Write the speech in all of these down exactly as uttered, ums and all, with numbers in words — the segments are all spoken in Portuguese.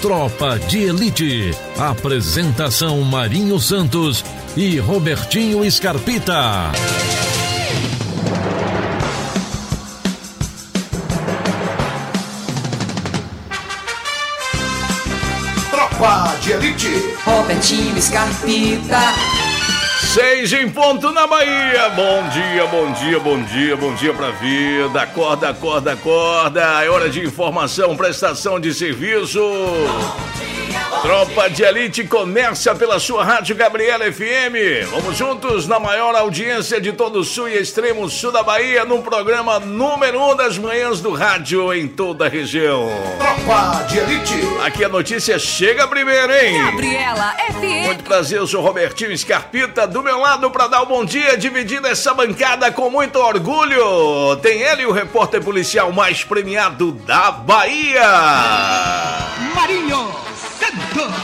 Tropa de Elite. Apresentação Marinho Santos e Robertinho Scarpita. Tropa de Elite. Robertinho Scarpita. Seis em ponto na Bahia. Bom dia, bom dia, bom dia, bom dia pra vida. Acorda, acorda, acorda. É hora de informação, prestação de serviço. Tropa de Elite começa pela sua Rádio Gabriela F M. Vamos juntos na maior audiência de todo o sul e extremo sul da Bahia, no programa número um das manhãs do rádio em toda a região. Tropa de Elite. Aqui a notícia chega primeiro, hein? Gabriela F M. Muito prazer, eu sou Robertinho Scarpita, do meu lado para dar o bom dia, dividindo essa bancada com muito orgulho. Tem ele, o repórter policial mais premiado da Bahia, Marinho Santos.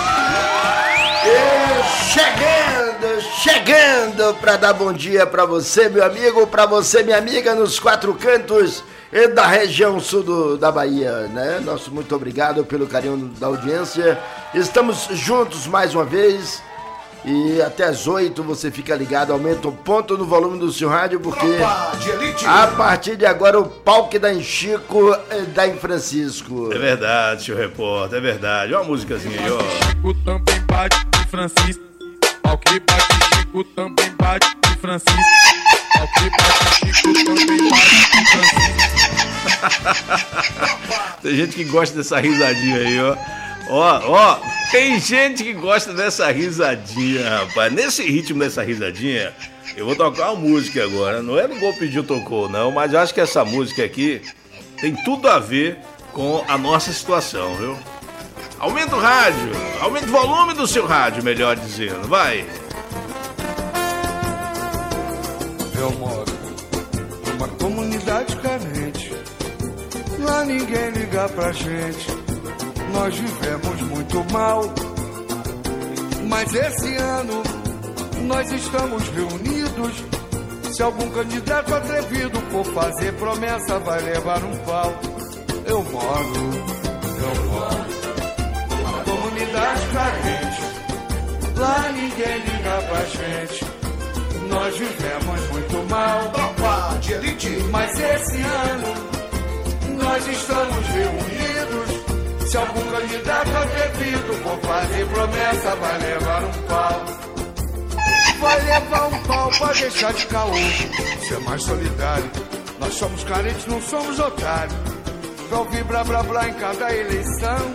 E chegando, chegando para dar bom dia para você, meu amigo, para você, minha amiga, nos quatro cantos e da região sul do, da Bahia, né? Nosso muito obrigado pelo carinho da audiência. Estamos juntos mais uma vez e até às oito você fica ligado, aumenta o ponto no volume do seu rádio, porque a partir de agora o pau que dá em Chico dá em Francisco. É verdade, seu repórter, é verdade. Olha uma musicazinha aí, ó. Chico também bate em Francisco. Pau que bate Chico também bate em Francisco. Pau que bate Chico também bate em Francisco. Tem gente que gosta dessa risadinha aí, ó. Ó, ó, tem gente que gosta dessa risadinha, rapaz. Nesse ritmo dessa risadinha, eu vou tocar uma música agora. Não é no Gol Pediu Tocou, não, mas eu acho que essa música aqui tem tudo a ver com a nossa situação, viu? Aumenta o rádio, aumenta o volume do seu rádio, melhor dizendo, vai. Eu moro numa comunidade carente, lá ninguém liga pra gente. Nós vivemos muito mal, mas esse ano nós estamos reunidos. Se algum candidato atrevido for fazer promessa, vai levar um pau. Eu moro, eu moro numa comunidade carente, lá ninguém liga pra gente. Nós vivemos muito mal, Tropa de Elite. mas esse ano nós estamos reunidos. Se algum candidato atrevido for fazer promessa, vai levar um pau. Vai levar um pau pra deixar de caô, ser mais solidário. Nós somos carentes, não somos otários. Pra ouvir blá blá blá em cada eleição.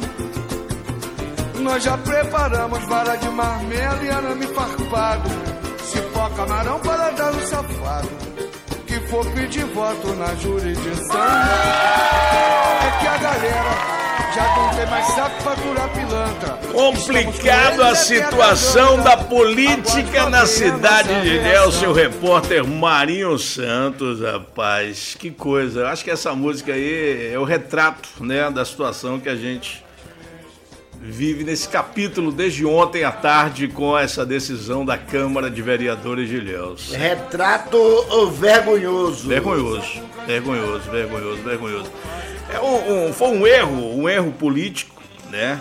Nós já preparamos vara de marmelo e arame farpado. Cipó, camarão para dar um safado que for pedir voto na jurisdição. É que a galera já não tem mais saco pra curar pilantra. Complicado a situação da política na cidade de Ilhéus, seu repórter Marinho Santos, rapaz, que coisa. Eu acho que essa música aí é o retrato, né, da situação que a gente vive nesse capítulo desde ontem à tarde com essa decisão da Câmara de Vereadores de Ilhéus. Retrato vergonhoso. Vergonhoso, vergonhoso, vergonhoso, vergonhoso. É um, um, foi um erro, um erro político, né?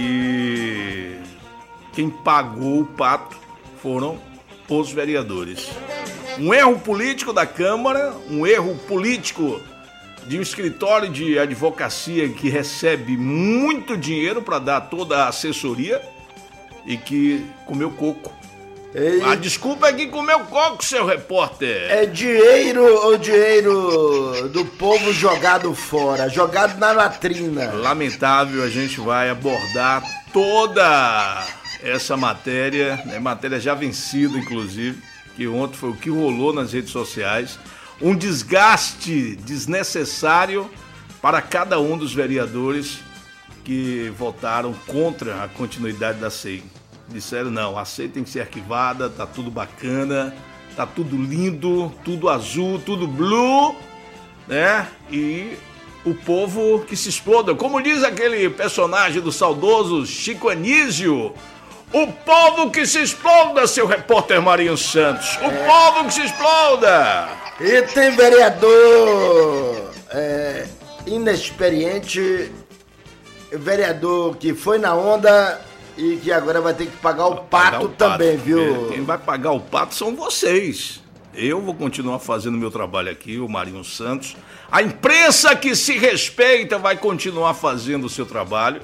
Que quem pagou o pato foram os vereadores. Um erro político da Câmara, um erro político de um escritório de advocacia que recebe muito dinheiro para dar toda a assessoria e que comeu coco. Ei. A desculpa é que comeu coco, seu repórter. É dinheiro, o dinheiro do povo jogado fora, jogado na latrina. Lamentável, a gente vai abordar toda essa matéria, né, matéria já vencida, inclusive, que ontem foi o que rolou nas redes sociais. Um desgaste desnecessário para cada um dos vereadores que votaram contra a continuidade da S E I. Disseram, não, a S E I tem que ser arquivada, tá tudo bacana, tá tudo lindo, tudo azul, tudo blue, né? E o povo que se exploda. Como diz aquele personagem do saudoso Chico Anísio, o povo que se exploda, seu repórter Marinho Santos. O é. povo que se exploda. E tem vereador é, inexperiente vereador que foi na onda e que agora vai ter que pagar o pato, o pato também, viu? Quem vai pagar o pato são vocês. Eu vou continuar fazendo meu trabalho aqui, o Marinho Santos. A imprensa que se respeita vai continuar fazendo o seu trabalho.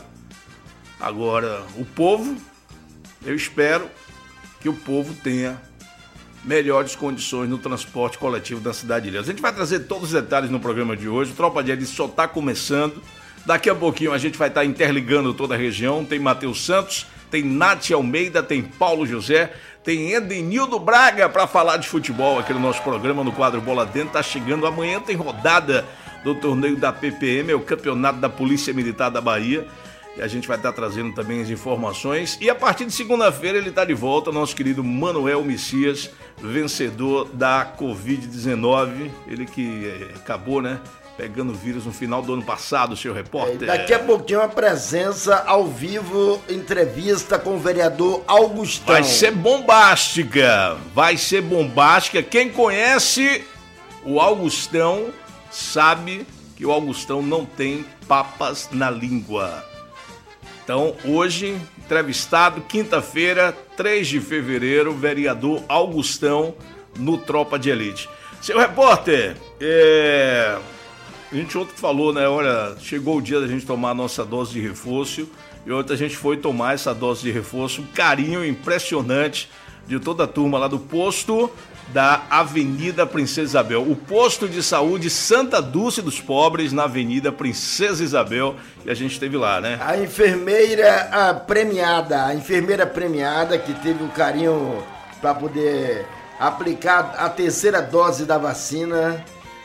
Agora, o povo, eu espero que o povo tenha melhores condições no transporte coletivo da cidade de Ilhéus. A gente vai trazer todos os detalhes no programa de hoje. O Tropa de Elite só está começando. Daqui a pouquinho a gente vai estar interligando toda a região. Tem Matheus Santos, tem Nath Almeida, tem Paulo José, tem Edenildo Braga para falar de futebol aqui no nosso programa, no quadro Bola Dentro. Tá chegando amanhã, tem rodada do torneio da P P M, é o Campeonato da Polícia Militar da Bahia. E a gente vai estar trazendo também as informações. E a partir de segunda-feira ele está de volta, nosso querido Manuel Messias, vencedor da covid dezenove. Ele que acabou, né, pegando vírus no final do ano passado, seu repórter. É, daqui a pouquinho a presença ao vivo, entrevista com o vereador Augustão. Vai ser bombástica, vai ser bombástica. Quem conhece o Augustão sabe que o Augustão não tem papas na língua. Então, hoje, entrevistado, quinta-feira, três de fevereiro, vereador Augustão, no Tropa de Elite. Seu repórter, é... a gente ontem falou, né, olha, chegou o dia da gente tomar a nossa dose de reforço, e ontem a gente foi tomar essa dose de reforço, um carinho impressionante de toda a turma lá do posto da Avenida Princesa Isabel, o posto de saúde Santa Dulce dos Pobres, na Avenida Princesa Isabel, e a gente esteve lá, né? A enfermeira a premiada, a enfermeira premiada que teve o carinho para poder aplicar a terceira dose da vacina,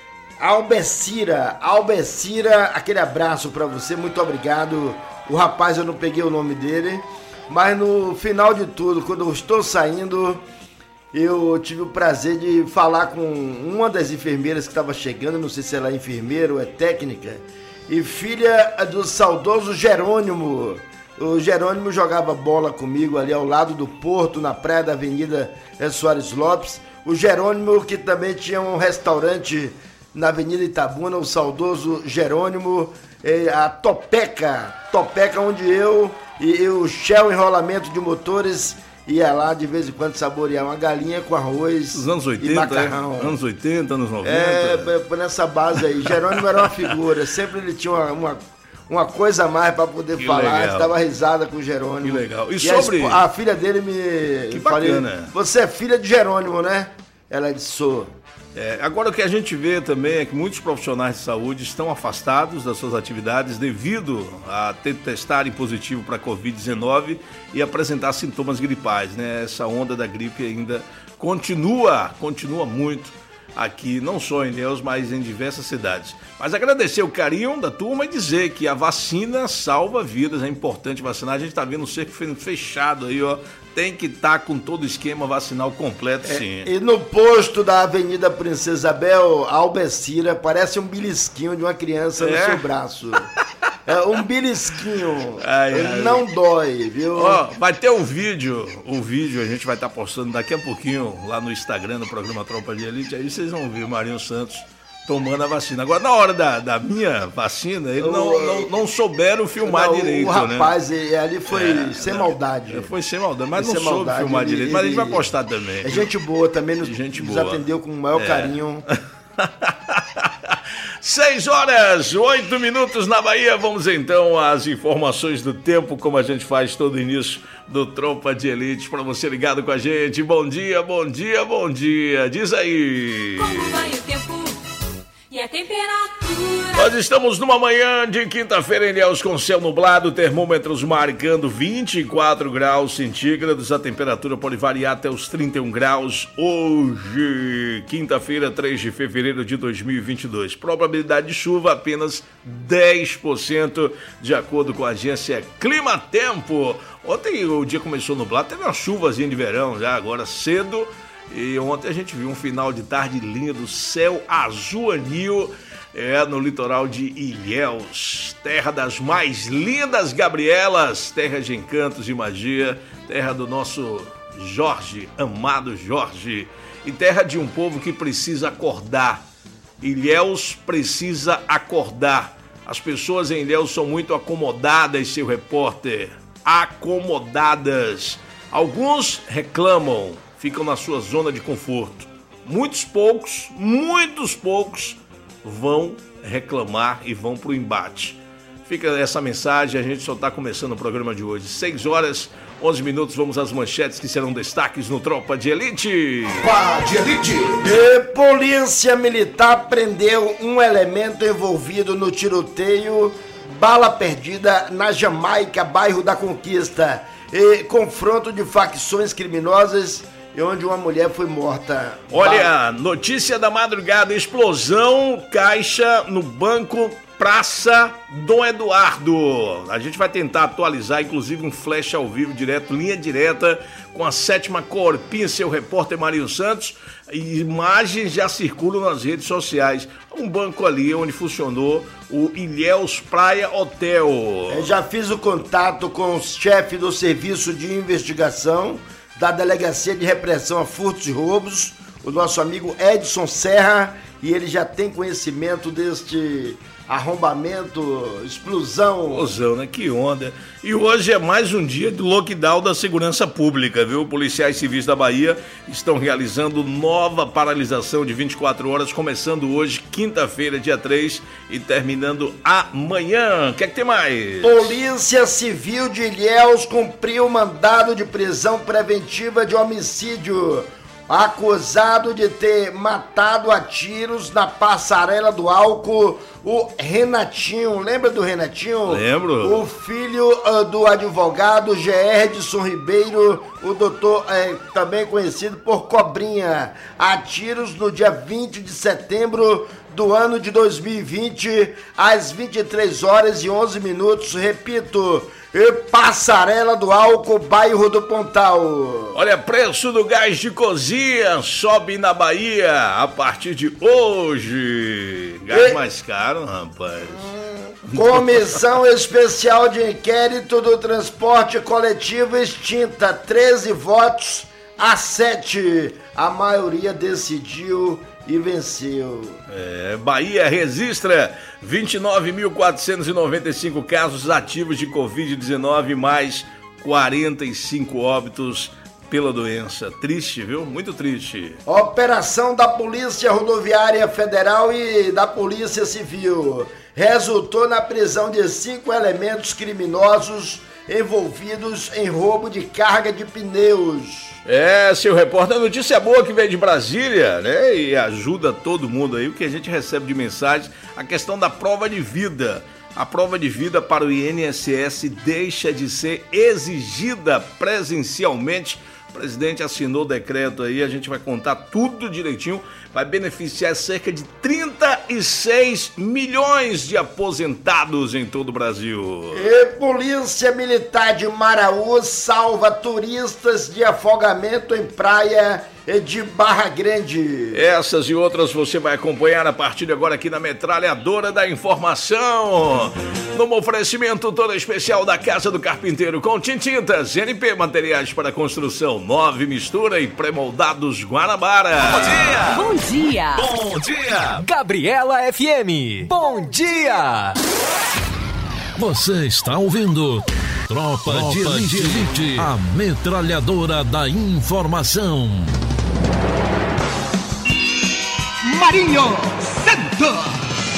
Albecira, Albecira, aquele abraço para você, muito obrigado. O rapaz, eu não peguei o nome dele, mas no final de tudo, quando eu estou saindo, eu tive o prazer de falar com uma das enfermeiras que estava chegando, não sei se ela é enfermeira ou é técnica, e filha do saudoso Jerônimo. O Jerônimo jogava bola comigo ali ao lado do Porto, na praia da Avenida Soares Lopes. O Jerônimo, que também tinha um restaurante na Avenida Itabuna, o saudoso Jerônimo, a Topeca, Topeca, onde eu e o Shell Enrolamento de Motores ia lá de vez em quando saborear uma galinha com arroz. Os anos oitenta, e macarrão. É? Anos oitenta, anos noventa. É, nessa base aí. Jerônimo era uma figura, sempre ele tinha uma, uma, uma coisa a mais para poder que falar. Legal. Dava risada com o Jerônimo. Que legal. E, e sobre... a, a filha dele me... Que falei, bacana. Você é filha de Jerônimo, né? Ela disse, sou. É, agora o que a gente vê também é que muitos profissionais de saúde estão afastados das suas atividades devido a ter testarem positivo para a covid dezenove e apresentar sintomas gripais, né? Essa onda da gripe ainda continua, continua muito aqui, não só em Ilhéus, mas em diversas cidades. Mas agradecer o carinho da turma e dizer que a vacina salva vidas, é importante vacinar. A gente está vendo o cerco fechado aí, ó. Tem que estar tá com todo o esquema vacinal completo, é, sim. E no posto da Avenida Princesa Isabel, Albecira, parece um belisquinho de uma criança é? no seu braço. É um belisquinho. Ai, ai, não ai. dói, viu? Ó, vai ter um vídeo, o um vídeo a gente vai estar tá postando daqui a pouquinho lá no Instagram, no programa Tropa de Elite, aí vocês vão ver o Marinho Santos tomando a vacina. Agora, na hora da, da minha vacina, eles não, não, não souberam filmar não, direito, o rapaz, né? ali foi é, sem maldade. Foi sem maldade, mas foi não soube maldade, filmar ele, direito. Ele, mas a gente vai postar também. É gente boa também, nos, gente nos boa. atendeu com o maior é. carinho. Seis horas, oito minutos na Bahia. Vamos então às informações do tempo, como a gente faz todo início do Tropa de Elite, para você ligado com a gente. Bom dia, bom dia, bom dia. Diz aí. Como vai o tempo e a temperatura? Nós estamos numa manhã de quinta-feira em Ilhéus com céu nublado, termômetros marcando vinte e quatro graus centígrados, a temperatura pode variar até os trinta e um graus. Hoje, quinta-feira, três de fevereiro de dois mil e vinte e dois. Probabilidade de chuva apenas dez por cento, de acordo com a agência Climatempo. Ontem o dia começou nublado, teve uma chuvazinha de verão já, agora cedo. E ontem a gente viu um final de tarde lindo, céu azul anil, é, no litoral de Ilhéus, terra das mais lindas Gabrielas, terra de encantos e magia, terra do nosso Jorge, amado Jorge, e terra de um povo que precisa acordar. Ilhéus precisa acordar. As pessoas em Ilhéus são muito acomodadas, seu repórter. Acomodadas. Alguns reclamam, ficam na sua zona de conforto. Muitos poucos, muitos poucos vão reclamar e vão pro embate. Fica essa mensagem, a gente só está começando o programa de hoje. seis horas, onze minutos, vamos às manchetes que serão destaques no Tropa de Elite. Tropa de Elite. E Polícia Militar prendeu um elemento envolvido no tiroteio, bala perdida na Jamaica, bairro da Conquista. E confronto de facções criminosas e onde uma mulher foi morta. Olha, notícia da madrugada, explosão, caixa no banco Praça Dom Eduardo. A gente vai tentar atualizar, inclusive, um flash ao vivo, direto, linha direta, com a sétima Corpinha, seu repórter Marinho Santos. E imagens já circulam nas redes sociais. Um banco ali onde funcionou o Ilhéus Praia Hotel. Eu já fiz o contato com o chefe do Serviço de Investigação da Delegacia de Repressão a Furtos e Roubos, o nosso amigo Edson Serra, e ele já tem conhecimento deste arrombamento, explosão. Explosão, né? Que onda. E hoje é mais um dia do lockdown da segurança pública, viu? Policiais civis da Bahia estão realizando nova paralisação de vinte e quatro horas, começando hoje, quinta-feira, dia três, e terminando amanhã. O que é que tem mais? Polícia Civil de Ilhéus cumpriu mandado de prisão preventiva de homicídio, acusado de ter matado a tiros na passarela do álcool o Renatinho. Lembra do Renatinho? Lembro. O filho uh, do advogado Gerdson Ribeiro, o doutor, é, também conhecido por Cobrinha, a tiros no dia vinte de setembro do ano de dois mil e vinte, às vinte e três horas e onze minutos, repito, e Passarela do Álcool, bairro do Pontal. Olha, preço do gás de cozinha sobe na Bahia a partir de hoje. Gás e... mais caro, rapaz. Comissão Especial de Inquérito do Transporte Coletivo extinta, treze votos a sete. A maioria decidiu e venceu. É, Bahia registra vinte e nove mil quatrocentos e noventa e cinco casos ativos de covid dezenove, mais quarenta e cinco óbitos pela doença. Triste, viu? Muito triste. Operação da Polícia Rodoviária Federal e da Polícia Civil resultou na prisão de cinco elementos criminosos envolvidos em roubo de carga de pneus. É, seu repórter, a notícia boa que veio de Brasília, né? E ajuda todo mundo aí, o que a gente recebe de mensagem, a questão da prova de vida. A prova de vida para o I N S S deixa de ser exigida presencialmente. O presidente assinou o decreto aí, a gente vai contar tudo direitinho. Vai beneficiar cerca de trinta e seis milhões de aposentados em todo o Brasil. E Polícia Militar de Maraú salva turistas de afogamento em praia de Barra Grande. Essas e outras você vai acompanhar a partir de agora aqui na Metralhadora da Informação. No oferecimento todo especial da Casa do Carpinteiro com Tintintas, N P Materiais para Construção, Nove Mistura e Pré-moldados Guanabara. Bom dia! Bom dia! Bom dia! Gabriela F M. Bom dia! Você está ouvindo Tropa, Tropa de Elite, de Elite, a Metralhadora da Informação. Marinho Santos.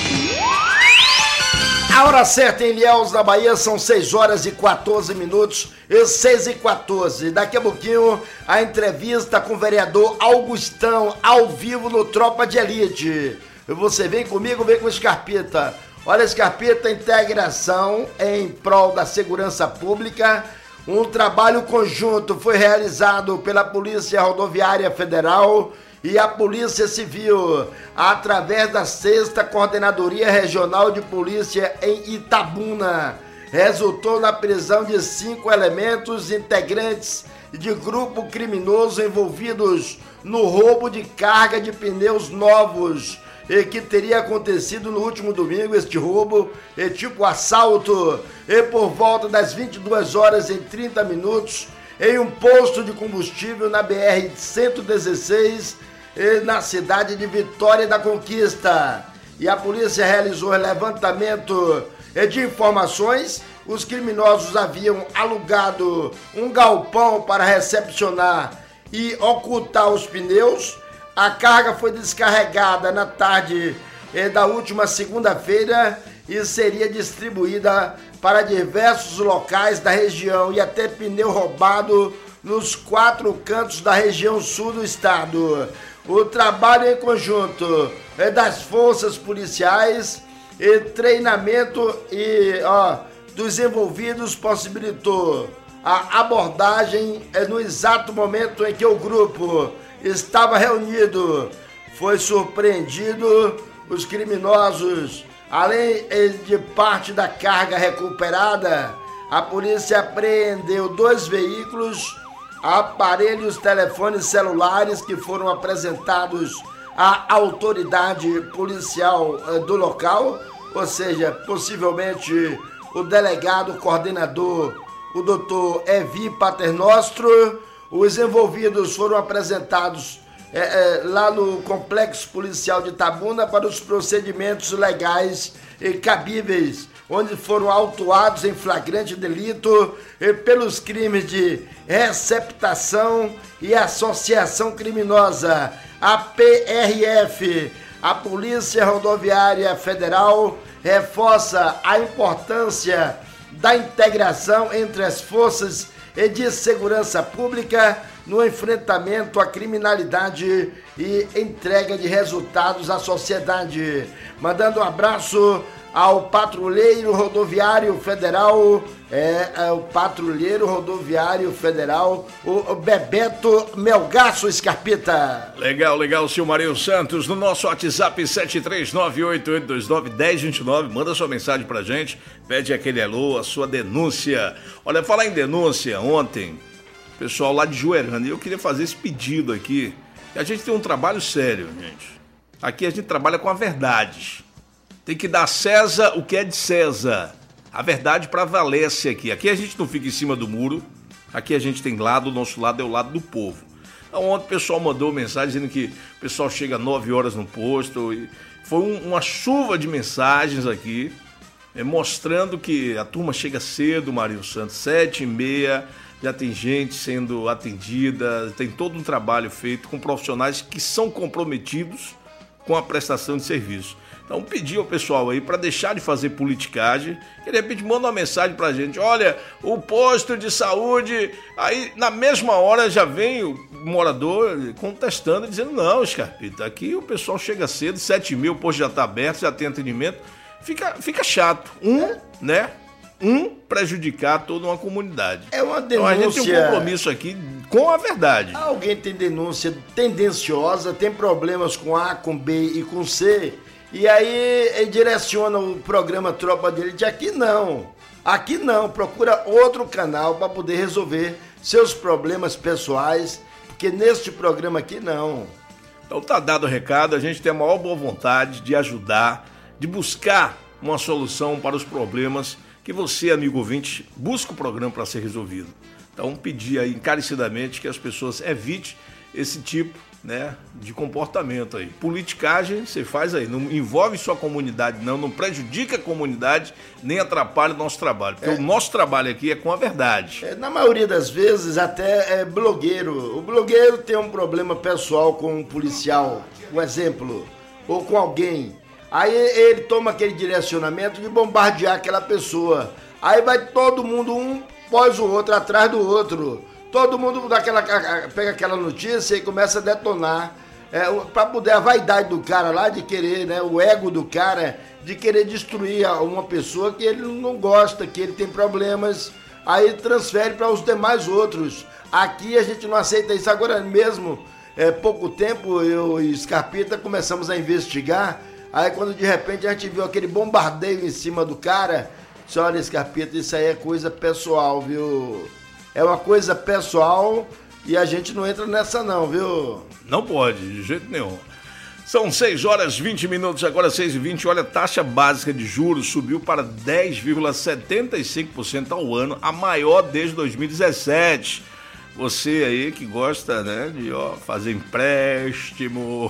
A hora certa em Ilhéus, na Bahia, são seis horas e quatorze minutos, e seis e quatorze. Daqui a pouquinho, a entrevista com o vereador Augustão, ao vivo no Tropa de Elite. Você vem comigo, vem com o Scarpita. Olha, Scarpita, integração em prol da segurança pública. Um trabalho conjunto foi realizado pela Polícia Rodoviária Federal e a Polícia Civil, através da sexta Coordenadoria Regional de Polícia em Itabuna. Resultou na prisão de cinco elementos integrantes de grupo criminoso envolvidos no roubo de carga de pneus novos, e que teria acontecido no último domingo. Este roubo é tipo assalto, e por volta das vinte e duas horas e trinta minutos, em um posto de combustível na B R cento e dezesseis, na cidade de Vitória da Conquista. e a polícia realizou levantamento de informações. Os criminosos haviam alugado um galpão para recepcionar e ocultar os pneus. A carga foi descarregada na tarde da última segunda-feira e seria distribuída para diversos locais da região e até pneu roubado nos quatro cantos da região sul do estado. O trabalho em conjunto é das forças policiais e treinamento e, ó, dos envolvidos possibilitou a abordagem no exato momento em que o grupo estava reunido. Foi surpreendido os criminosos. Além de parte da carga recuperada, a polícia apreendeu dois veículos, aparelhos, telefones celulares que foram apresentados à autoridade policial do local, ou seja, possivelmente o delegado coordenador, o doutor Evi Paternostro. Os envolvidos foram apresentados é, é, lá no Complexo Policial de Itabuna para os procedimentos legais e cabíveis, onde foram autuados em flagrante delito e pelos crimes de receptação e associação criminosa. A P R F, a Polícia Rodoviária Federal, reforça a importância da integração entre as forças de segurança pública no enfrentamento à criminalidade e entrega de resultados à sociedade. Mandando um abraço ao patrulheiro rodoviário federal, é, é o patrulheiro rodoviário federal, o Bebeto Melgaço Scarpita. Legal, legal, Silmarinho Santos, no nosso WhatsApp sete três nove oito oito dois nove um zero dois nove, manda sua mensagem pra gente, pede aquele alô, a sua denúncia. Olha, falar em denúncia, ontem, pessoal lá de Juerana, eu queria fazer esse pedido aqui, a gente tem um trabalho sério, gente. Aqui a gente trabalha com a verdade. Tem que dar a César o que é de César. A verdade prevalece aqui. Aqui a gente não fica em cima do muro. Aqui a gente tem lado, o nosso lado é o lado do povo. Então, ontem o pessoal mandou mensagem dizendo que o pessoal chega nove horas no posto. E foi um, uma chuva de mensagens aqui, é, mostrando que a turma chega cedo, Marinho Santos, sete e meia, já tem gente sendo atendida, tem todo um trabalho feito com profissionais que são comprometidos com a prestação de serviço. Então, pedir ao pessoal aí para deixar de fazer politicagem, que de repente manda uma mensagem pra gente, olha, o posto de saúde, aí na mesma hora já vem o morador contestando, dizendo, não, Scarpita, aqui o pessoal chega cedo, sete e meia, o posto já tá aberto, já tem atendimento, fica, fica chato, um, é. né, um prejudicar toda uma comunidade. É uma denúncia. Então a gente tem um compromisso aqui com a verdade. Alguém tem denúncia tendenciosa, tem problemas com A, com B e com C, e aí ele direciona o programa Tropa de Elite. Aqui não, aqui não, procura outro canal para poder resolver seus problemas pessoais, porque neste programa aqui não. Então tá dado o recado, a gente tem a maior boa vontade de ajudar, de buscar uma solução para os problemas que você, amigo ouvinte, busca o programa para ser resolvido. Então pedir aí encarecidamente que as pessoas evitem esse tipo, né, de comportamento aí. Politicagem você faz aí, não envolve sua comunidade não, não prejudica a comunidade, nem atrapalha o nosso trabalho, porque é. o nosso trabalho aqui é com a verdade. É, na maioria das vezes até é blogueiro, o blogueiro tem um problema pessoal com um policial, um exemplo, ou com alguém, aí ele toma aquele direcionamento de bombardear aquela pessoa, aí vai todo mundo um após o outro, atrás do outro. Todo mundo dá aquela, pega aquela notícia e começa a detonar, é, para poder a vaidade do cara lá de querer, né, o ego do cara de querer destruir uma pessoa que ele não gosta, que ele tem problemas, aí transfere para os demais outros. Aqui a gente não aceita isso. Agora mesmo, é, pouco tempo, eu e Scarpita começamos a investigar, aí quando de repente a gente viu aquele bombardeio em cima do cara, disse, olha, Scarpita, isso aí é coisa pessoal, viu? É uma coisa pessoal e a gente não entra nessa não, viu? Não pode, de jeito nenhum. São seis horas e vinte minutos, agora seis e vinte. Olha, a taxa básica de juros subiu para dez vírgula setenta e cinco por cento ao ano, a maior desde dois mil e dezessete. Você aí que gosta, né, de ó, fazer empréstimo,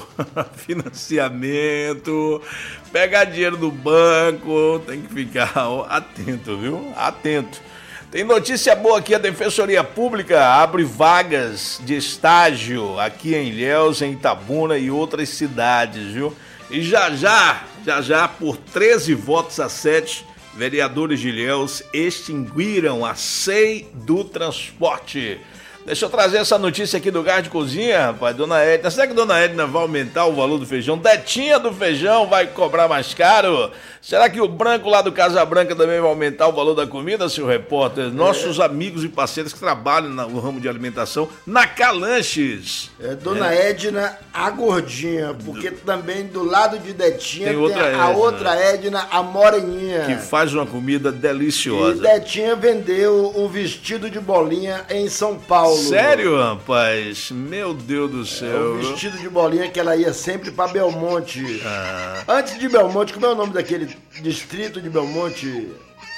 financiamento, pegar dinheiro do banco, tem que ficar ó, atento, viu? Atento. Tem notícia boa aqui, a Defensoria Pública abre vagas de estágio aqui em Ilhéus, em Itabuna e outras cidades, viu? E já já, já já, por treze votos a sete, vereadores de Ilhéus extinguiram a S E I do transporte. Deixa eu trazer essa notícia aqui do gás de cozinha, rapaz, dona Edna. Será que dona Edna vai aumentar o valor do feijão? Detinha do feijão vai cobrar mais caro? Será que o branco lá do Casa Branca também vai aumentar o valor da comida, seu repórter? Nossos é. amigos e parceiros que trabalham no ramo de alimentação na Calanches. É, dona é. Edna, a gordinha, porque do... também do lado de Detinha tem, outra tem a Edna. outra Edna, a moreninha. Que faz uma comida deliciosa. E Detinha vendeu o vestido de bolinha em São Paulo. Sério, rapaz? Meu Deus do céu. É o vestido de bolinha que ela ia sempre pra Belmonte. Ah. Antes de Belmonte, como é o nome daquele distrito de Belmonte?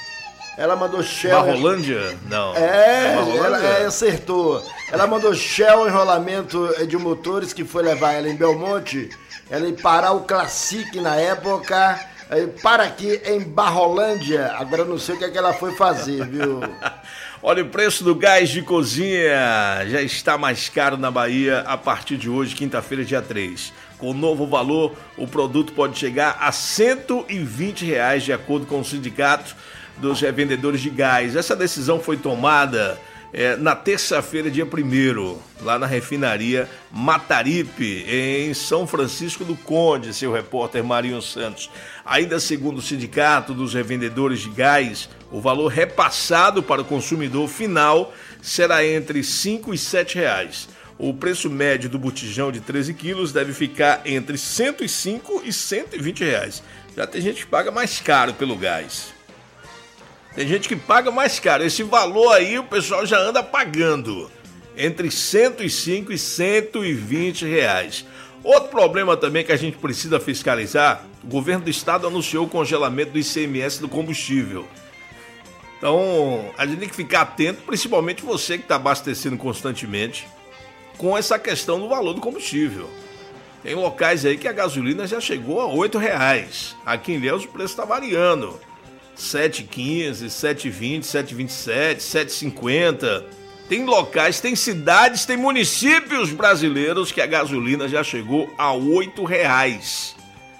Ela mandou Shell... Barrolândia? Não. É, é ela é, acertou. Ela mandou Shell Enrolamento de Motores, que foi levar ela em Belmonte. Ela ia parar o Classic na época... Para aqui em Barrolândia. Agora eu não sei o que é que ela foi fazer, viu? Olha, o preço do gás de cozinha já está mais caro na Bahia a partir de hoje, quinta-feira, dia três. Com o novo valor, o produto pode chegar a cento e vinte reais, de acordo com o Sindicato dos Revendedores de Gás. Essa decisão foi tomada é, na terça-feira, dia primeiro, lá na refinaria Mataripe, em São Francisco do Conde, seu repórter Marinho Santos. Ainda segundo o Sindicato dos Revendedores de Gás, o valor repassado para o consumidor final será entre cinco e sete reais. O preço médio do botijão de treze quilos deve ficar entre cento e cinco e cento e vinte reais. Já tem gente que paga mais caro pelo gás. Tem gente que paga mais caro. Esse valor aí o pessoal já anda pagando. Entre cento e cinco e cento e vinte reais. Outro problema também que a gente precisa fiscalizar, o governo do estado anunciou o congelamento do I C M S do combustível. Então, a gente tem que ficar atento, principalmente você que está abastecendo constantemente, com essa questão do valor do combustível. Tem locais aí que a gasolina já chegou a oito reais. Aqui em Ilhéus o preço está variando. sete reais e quinze centavos, sete reais e vinte centavos, sete reais e vinte e sete centavos, sete reais e cinquenta centavos. Tem locais, tem cidades, tem municípios brasileiros que a gasolina já chegou a oito reais.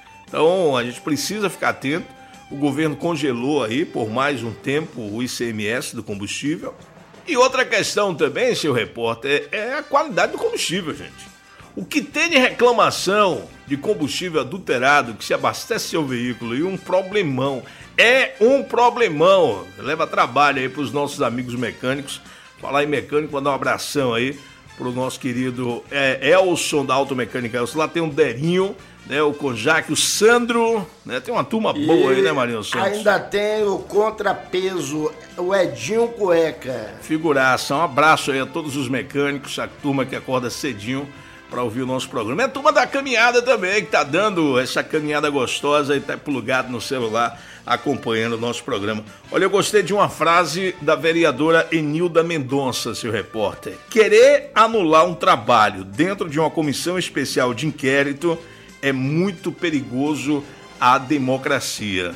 Então a gente precisa ficar atento. O governo congelou aí por mais um tempo o I C M S do combustível. E outra questão também, seu repórter, é a qualidade do combustível, gente. O que tem de reclamação de combustível adulterado que se abastece seu veículo e um problemão, é um problemão. Leva trabalho aí para os nossos amigos mecânicos. Falar em mecânico, mandar um abração aí pro nosso querido é, Elson da Automecânica Elson. Lá tem um Derinho, né, o Conjac, o Sandro, né, tem uma turma boa e aí, né, Marinho Santos? Ainda tem o contrapeso, o Edinho Cueca. Figuraça, um abraço aí a todos os mecânicos, a turma que acorda cedinho para ouvir o nosso programa. É a turma da caminhada também, que tá dando essa caminhada gostosa e tá plugado no celular, acompanhando o nosso programa. Olha, eu gostei de uma frase da vereadora Enilda Mendonça, seu repórter. Querer anular um trabalho dentro de uma comissão especial de inquérito é muito perigoso à democracia.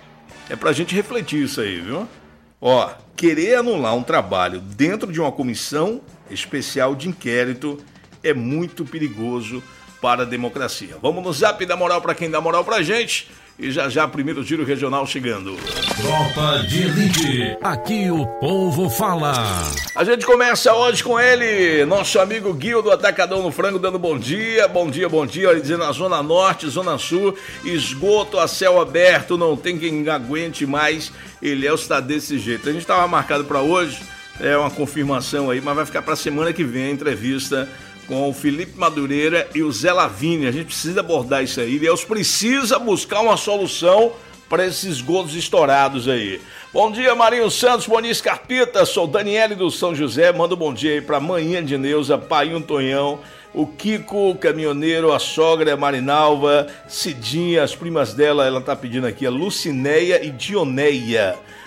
É pra gente refletir isso aí, viu? Ó, querer anular um trabalho dentro de uma comissão especial de inquérito é muito perigoso para a democracia. Vamos no zap da moral para quem dá moral pra gente. E já já, primeiro giro regional chegando. Tropa de Elite, aqui o povo fala. A gente começa hoje com ele, nosso amigo Guil do Atacadão no Frango, dando bom dia, bom dia, bom dia. Ele dizendo na Zona Norte, Zona Sul, esgoto a céu aberto, não tem quem aguente mais. Ilhéus está desse jeito. A gente estava marcado para hoje, é uma confirmação aí, mas vai ficar para a semana que vem a entrevista com o Felipe Madureira e o Zé Lavínia. A gente precisa abordar isso aí. Ilhéus precisa buscar uma solução para esses esgotos estourados aí. Bom dia, Marinho Santos, bom dia, Scarpita. Sou Daniele do São José. Manda um bom dia aí para a manhã de Neuza, Paiinho Tonhão, o Kiko, o caminhoneiro, a sogra, a Marinalva, Cidinha, as primas dela, ela tá pedindo aqui, a Lucinéia e Dioneia.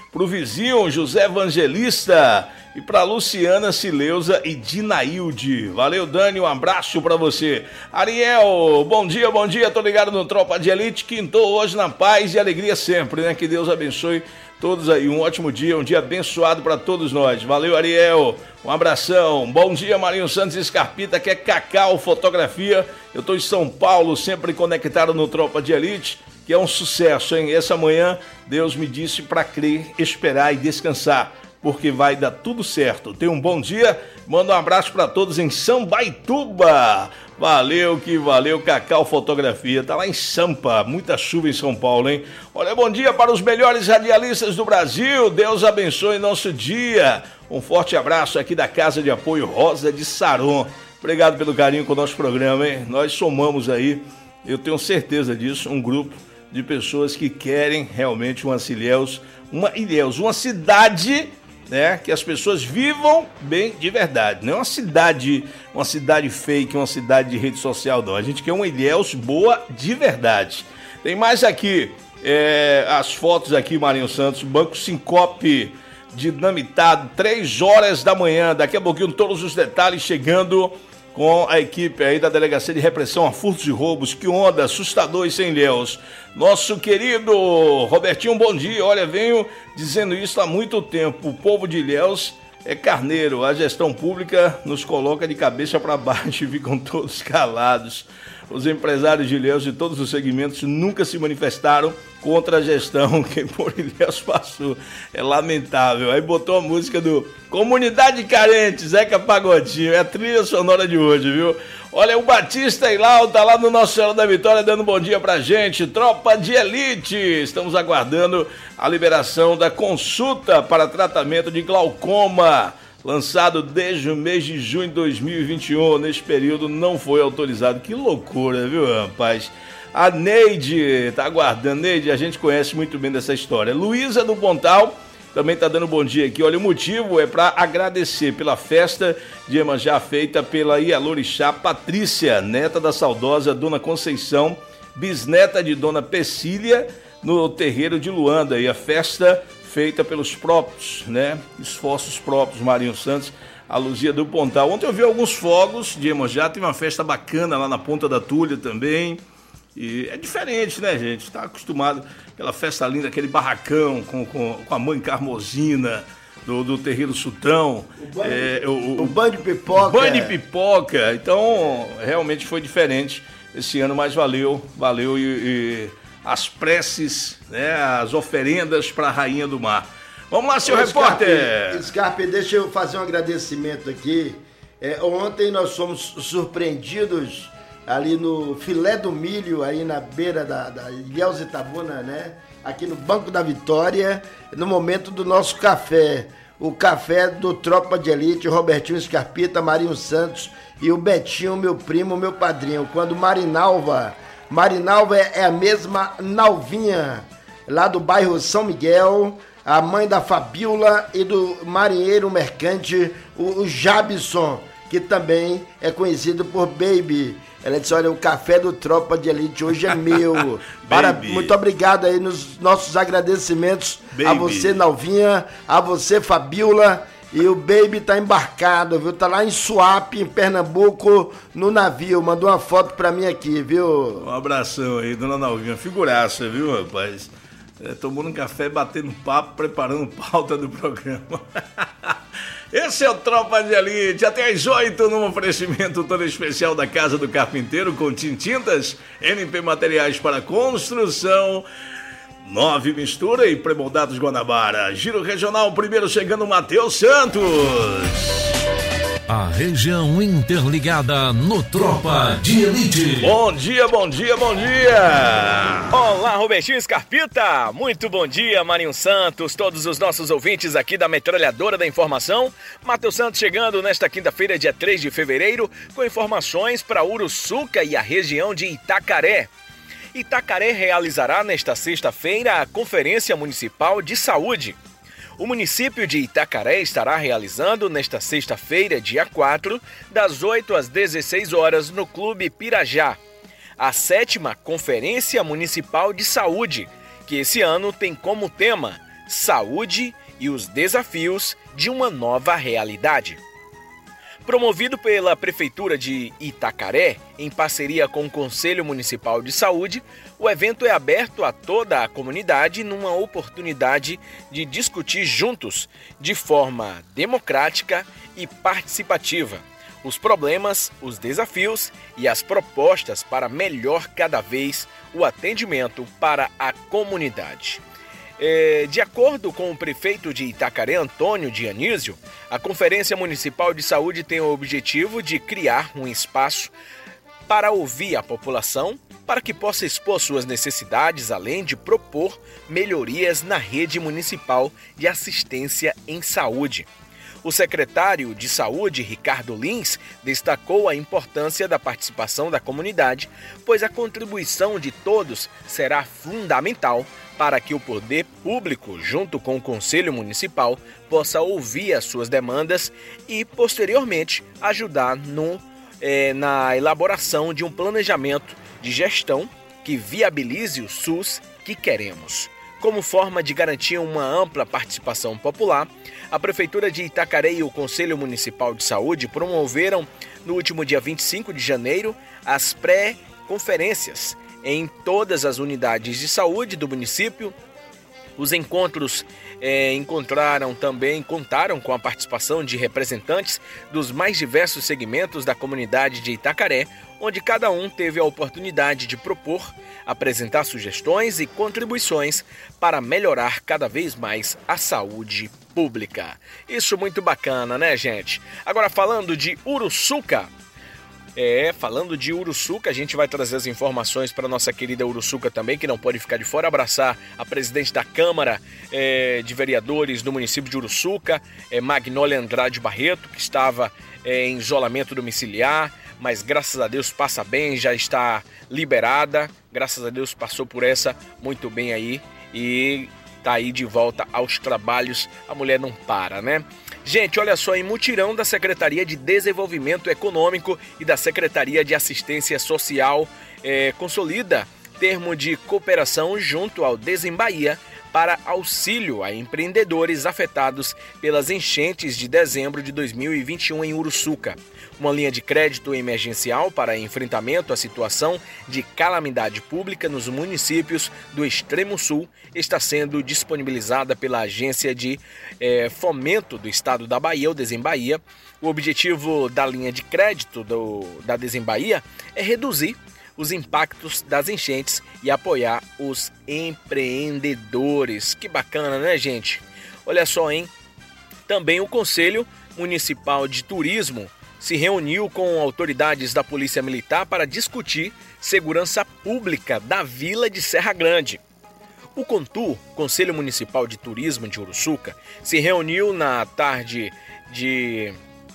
pro vizinho José Evangelista e pra Luciana Sileuza e Dinailde. Valeu, Dani, um abraço pra você. Ariel, bom dia, bom dia, tô ligado no Tropa de Elite, quintou hoje na paz e alegria sempre, né? Que Deus abençoe todos aí, um ótimo dia, um dia abençoado pra todos nós. Valeu, Ariel, um abração. Bom dia, Marinho Santos Escarpita, que é Cacau Fotografia. Eu tô em São Paulo, sempre conectado no Tropa de Elite, que é um sucesso, hein? Essa manhã, Deus me disse pra crer, esperar e descansar, porque vai dar tudo certo. Tenha um bom dia, manda um abraço pra todos em Sambaituba. Valeu que valeu, Cacau Fotografia, tá lá em Sampa, muita chuva em São Paulo, hein? Olha, bom dia para os melhores radialistas do Brasil, Deus abençoe nosso dia. Um forte abraço aqui da Casa de Apoio Rosa de Saron. Obrigado pelo carinho com o nosso programa, hein? Nós somamos aí, eu tenho certeza disso, um grupo de pessoas que querem realmente uma Ilhéus, uma Ilhéus, uma cidade, né, que as pessoas vivam bem de verdade. Não é uma cidade, uma cidade fake, uma cidade de rede social, não. A gente quer uma Ilhéus boa de verdade. Tem mais aqui, é, as fotos aqui, Marinho Santos, Banco Sincope dinamitado, três horas da manhã. Daqui a pouquinho todos os detalhes chegando com a equipe aí da Delegacia de Repressão a Furtos e Roubos. Que onda, assustador e sem Ilhéus. Nosso querido Robertinho, bom dia. Olha, venho dizendo isso há muito tempo. O povo de Ilhéus é carneiro. A gestão pública nos coloca de cabeça para baixo e ficam todos calados. Os empresários de Ilhéus de todos os segmentos nunca se manifestaram contra a gestão que por Ilhéus passou. É lamentável. Aí botou a música do Comunidade Carente, Zeca Pagodinho. É a trilha sonora de hoje, viu? Olha, o Batista Ilau tá lá no Nossa Senhora da Vitória dando bom dia pra gente. Tropa de Elite. Estamos aguardando a liberação da consulta para tratamento de glaucoma. Lançado desde o mês de junho de dois mil e vinte e um, nesse período não foi autorizado. Que loucura, viu, rapaz? A Neide tá aguardando. Neide, a gente conhece muito bem dessa história. Luísa do Pontal também tá dando bom dia aqui. Olha, o motivo é para agradecer pela festa de Iemanjá feita pela Ialorixá Patrícia, neta da saudosa Dona Conceição, bisneta de Dona Pecília, no terreiro de Luanda. E a festa feita pelos próprios, né, esforços próprios, Marinho Santos, a Luzia do Pontal. Ontem eu vi alguns fogos de Iemanjá, teve uma festa bacana lá na Ponta da Tulha também, e é diferente, né, gente? Está acostumado, aquela festa linda, aquele barracão com, com, com a mãe Carmosina, do, do terreiro Sultão. O banho, é, o, o, o banho de pipoca. O banho de pipoca, então realmente foi diferente esse ano, mas valeu, valeu e... e as preces, né, as oferendas para a Rainha do Mar. Vamos lá, seu Ô, repórter. Scarpe, deixa eu fazer um agradecimento aqui. É, ontem nós fomos surpreendidos ali no Filé do Milho, aí na beira da, da Ilhéus Itabuna, né? Aqui no Banco da Vitória, no momento do nosso café. O café do Tropa de Elite, Robertinho Scarpita, Marinho Santos e o Betinho, meu primo, meu padrinho. Quando Marinalva... Marinalva é a mesma Nalvinha, lá do bairro São Miguel, a mãe da Fabiola e do marinheiro mercante, o Jabson, que também é conhecido por Baby. Ela disse, olha, o café do Tropa de Elite hoje é meu. Para, muito obrigado aí nos nossos agradecimentos. Baby. A você, Nalvinha, a você, Fabiola. E o Baby tá embarcado, viu? Tá lá em Suape, em Pernambuco, no navio. Mandou uma foto pra mim aqui, viu? Um abração aí, dona Nalvinha. Figuraça, viu, rapaz? É, tomando um café, batendo papo, preparando pauta do programa. Esse é o Tropa de Elite. Até às oito, num oferecimento todo especial da Casa do Carpinteiro, com tintas, N P Materiais para Construção, Nove Mistura e Premoldados Guanabara. Giro Regional, primeiro chegando Matheus Santos. A região interligada no Tropa de Elite. Bom dia, bom dia, bom dia. Olá, Robertinho Scarpita. Muito bom dia, Marinho Santos, todos os nossos ouvintes aqui da Metralhadora da Informação. Matheus Santos chegando nesta quinta-feira, dia três de fevereiro, com informações para Uruçuca e a região de Itacaré. Itacaré realizará nesta sexta-feira a Conferência Municipal de Saúde. O município de Itacaré estará realizando nesta sexta-feira, dia quatro, das oito às dezesseis horas, no Clube Pirajá, a sétima Conferência Municipal de Saúde, que esse ano tem como tema saúde e os desafios de uma nova realidade. Promovido pela Prefeitura de Itacaré, em parceria com o Conselho Municipal de Saúde, o evento é aberto a toda a comunidade numa oportunidade de discutir juntos, de forma democrática e participativa, os problemas, os desafios e as propostas para melhor cada vez o atendimento para a comunidade. É, de acordo com o prefeito de Itacaré, Antônio Dionísio, a Conferência Municipal de Saúde tem o objetivo de criar um espaço para ouvir a população, para que possa expor suas necessidades, além de propor melhorias na rede municipal de assistência em saúde. O secretário de Saúde, Ricardo Lins, destacou a importância da participação da comunidade, pois a contribuição de todos será fundamental para que o poder público, junto com o Conselho Municipal, possa ouvir as suas demandas e, posteriormente, ajudar no, eh, na elaboração de um planejamento de gestão que viabilize o SUS que queremos. Como forma de garantir uma ampla participação popular, a Prefeitura de Itacaré e o Conselho Municipal de Saúde promoveram, no último dia vinte e cinco de janeiro, as pré-conferências em todas as unidades de saúde do município. Os encontros eh, encontraram também, contaram com a participação de representantes dos mais diversos segmentos da comunidade de Itacaré, onde cada um teve a oportunidade de propor, apresentar sugestões e contribuições para melhorar cada vez mais a saúde pública. Isso muito bacana, né, gente? Agora, falando de Uruçuca, É, falando de Uruçuca, a gente vai trazer as informações para nossa querida Uruçuca também, que não pode ficar de fora. Abraçar a presidente da Câmara é, de Vereadores do município de Uruçuca, é, Magnólia Andrade Barreto, que estava é, em isolamento domiciliar, mas graças a Deus passa bem, já está liberada. Graças a Deus passou por essa muito bem aí e tá aí de volta aos trabalhos. A mulher não para, né? Gente, olha só, em mutirão da Secretaria de Desenvolvimento Econômico e da Secretaria de Assistência Social, é, consolida termo de cooperação junto ao Desembahia para auxílio a empreendedores afetados pelas enchentes de dezembro de dois mil e vinte e um em Uruçuca. Uma linha de crédito emergencial para enfrentamento à situação de calamidade pública nos municípios do Extremo Sul está sendo disponibilizada pela Agência de eh, Fomento do Estado da Bahia, o Desembahia. O objetivo da linha de crédito do, da Desembahia é reduzir os impactos das enchentes e apoiar os empreendedores. Que bacana, né, gente? Olha só, hein? Também o Conselho Municipal de Turismo se reuniu com autoridades da Polícia Militar para discutir segurança pública da Vila de Serra Grande. O CONTUR, Conselho Municipal de Turismo de Uruçuca, se reuniu na tarde de,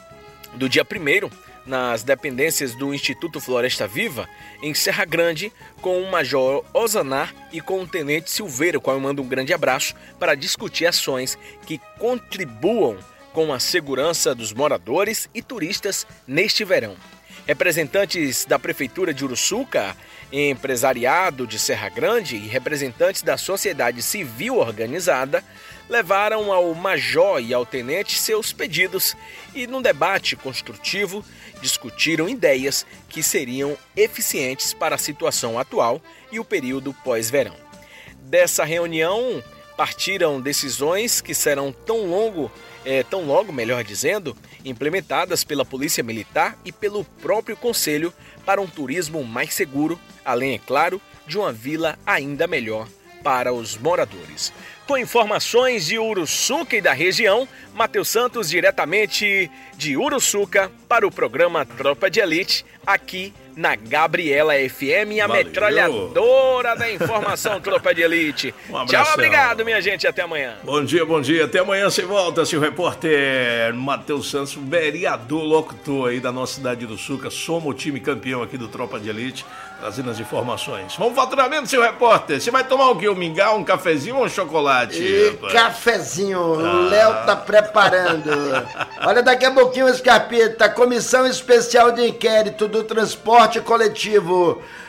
do dia primeiro nas dependências do Instituto Floresta Viva, em Serra Grande, com o Major Osanar e com o Tenente Silveira, qual eu mando um grande abraço, para discutir ações que contribuam com a segurança dos moradores e turistas neste verão. Representantes da Prefeitura de Uruçuca, empresariado de Serra Grande e representantes da sociedade civil organizada levaram ao Major e ao Tenente seus pedidos e, num debate construtivo, discutiram ideias que seriam eficientes para a situação atual e o período pós-verão. Dessa reunião partiram decisões que serão tão longo É, tão logo, melhor dizendo, implementadas pela Polícia Militar e pelo próprio Conselho para um turismo mais seguro, além, é claro, de uma vila ainda melhor para os moradores. Com informações de Uruçuca e da região, Matheus Santos, diretamente de Uruçuca, para o programa Tropa de Elite, aqui na Gabriela F M, a Valeu. Metralhadora da informação Tropa de Elite. Um Tchau, obrigado, minha gente, até amanhã. Bom dia, bom dia, até amanhã se volta, seu repórter Matheus Santos, vereador locutor aí da nossa cidade de Uruçuca. Somos o time campeão aqui do Tropa de Elite, trazendo as informações. Vamos faturamento, seu repórter. Você vai tomar o quê? Um mingau, um cafezinho ou um chocolate? E rapaz? Cafezinho, ah. O Léo tá preparando. Olha, daqui a pouquinho, Scarpeta, Comissão Especial de Inquérito do Transporte Coletivo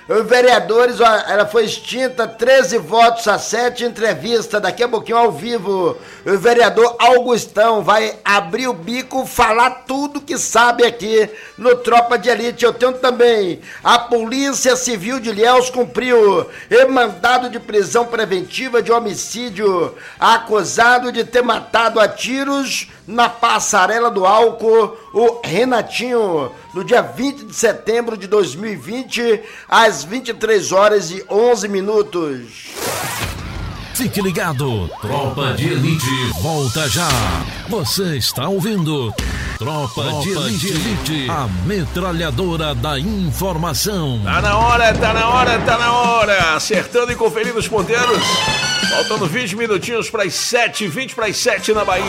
Vereadores, ó, ela foi extinta, treze votos a sete, entrevista daqui a pouquinho ao vivo. O vereador Augustão vai abrir o bico, falar tudo que sabe aqui no Tropa de Elite. Eu tenho também, a Polícia Civil de Ilhéus cumpriu mandado de prisão preventiva de homicídio, acusado de ter matado a tiros na passarela do álcool, o Renatinho, no dia vinte de setembro de dois mil e vinte, às vinte e três horas e onze minutos. Fique ligado, Tropa de Elite volta já. Você está ouvindo Tropa, Tropa de, Elite, de Elite, a metralhadora da informação. Tá na hora, tá na hora, tá na hora. Acertando e conferindo os ponteiros. Faltando vinte minutinhos para as sete, vinte para as sete na Bahia.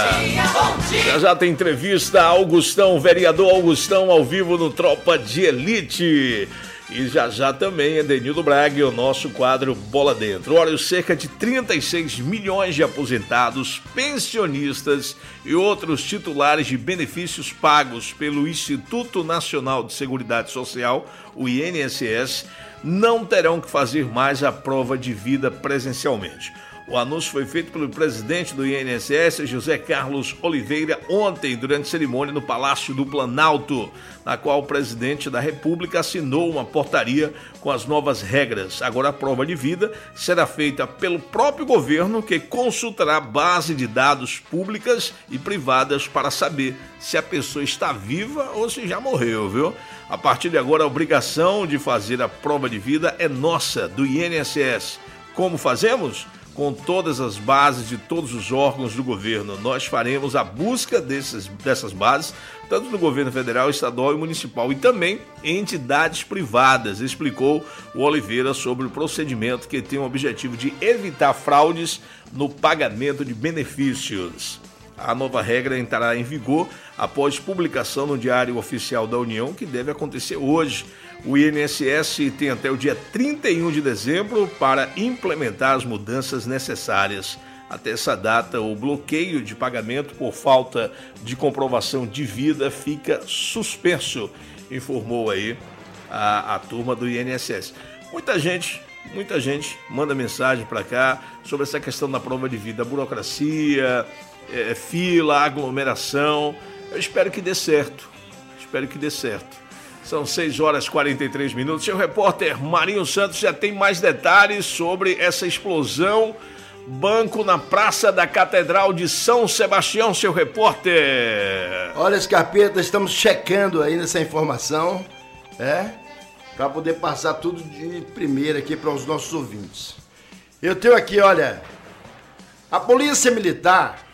Já já tem entrevista Augustão, vereador Augustão, ao vivo no Tropa de Elite. E já já também Edenildo Braga e o nosso quadro Bola Dentro. Olha, os cerca de trinta e seis milhões de aposentados, pensionistas e outros titulares de benefícios pagos pelo Instituto Nacional de Seguridade Social, o I N S S, não terão que fazer mais a prova de vida presencialmente. O anúncio foi feito pelo presidente do I N S S, José Carlos Oliveira, ontem, durante cerimônia no Palácio do Planalto, na qual o presidente da República assinou uma portaria com as novas regras. Agora, a prova de vida será feita pelo próprio governo, que consultará base de dados públicas e privadas para saber se a pessoa está viva ou se já morreu, viu? A partir de agora, a obrigação de fazer a prova de vida é nossa, do I N S S. Como fazemos? Com todas as bases de todos os órgãos do governo. Nós faremos a busca desses, dessas bases, tanto no governo federal, estadual e municipal, e também em entidades privadas, explicou o Oliveira sobre o procedimento que tem o objetivo de evitar fraudes no pagamento de benefícios. A nova regra entrará em vigor após publicação no Diário Oficial da União, que deve acontecer hoje. O I N S S tem até o dia trinta e um de dezembro para implementar as mudanças necessárias. Até essa data, o bloqueio de pagamento por falta de comprovação de vida fica suspenso, informou aí a, a turma do I N S S. Muita gente, muita gente manda mensagem para cá sobre essa questão da prova de vida, burocracia, é, fila, aglomeração. Eu espero que dê certo, espero que dê certo. São seis horas e quarenta e três minutos. Seu repórter Marinho Santos já tem mais detalhes sobre essa explosão. Banco na Praça da Catedral de São Sebastião, seu repórter. Olha, Scarpeta, estamos checando aí nessa informação, é, para poder passar tudo de primeira aqui para os nossos ouvintes. Eu tenho aqui, olha, a Polícia Militar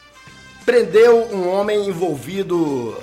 prendeu um homem envolvido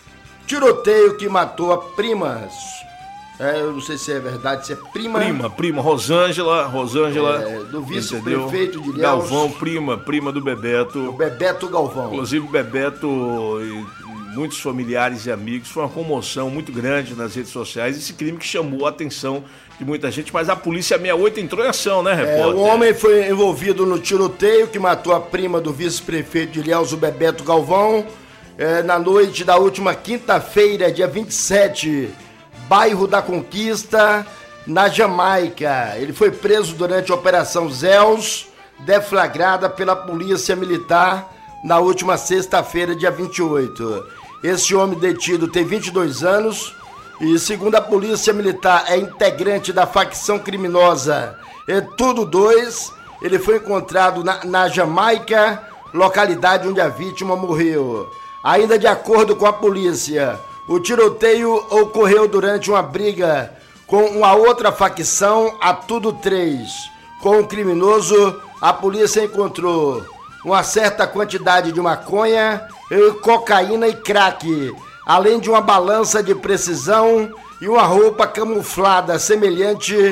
tiroteio que matou a prima, é, eu não sei se é verdade, se é prima... Prima, prima, Rosângela, Rosângela... É, do vice-prefeito de Ilhéus. Galvão, prima, prima do Bebeto. O Bebeto Galvão. Inclusive o Bebeto e muitos familiares e amigos, foi uma comoção muito grande nas redes sociais, esse crime que chamou a atenção de muita gente, mas a Polícia sessenta e oito entrou em ação, né, repórter? É, o homem foi envolvido no tiroteio que matou a prima do vice-prefeito de Ilhéus, o Bebeto Galvão, É, na noite da última quinta-feira, dia vinte e sete, bairro da Conquista, na Jamaica. Ele foi preso durante a Operação Zeus, deflagrada pela Polícia Militar na última sexta-feira, dia vinte e oito. Esse homem detido tem vinte e dois anos e, segundo a Polícia Militar, é integrante da facção criminosa É Tudo Dois. Ele foi encontrado na, na Jamaica, localidade onde a vítima morreu. Ainda de acordo com a polícia, o tiroteio ocorreu durante uma briga com uma outra facção, a Tudo Três. Com o criminoso, a polícia encontrou uma certa quantidade de maconha, cocaína e crack, além de uma balança de precisão e uma roupa camuflada semelhante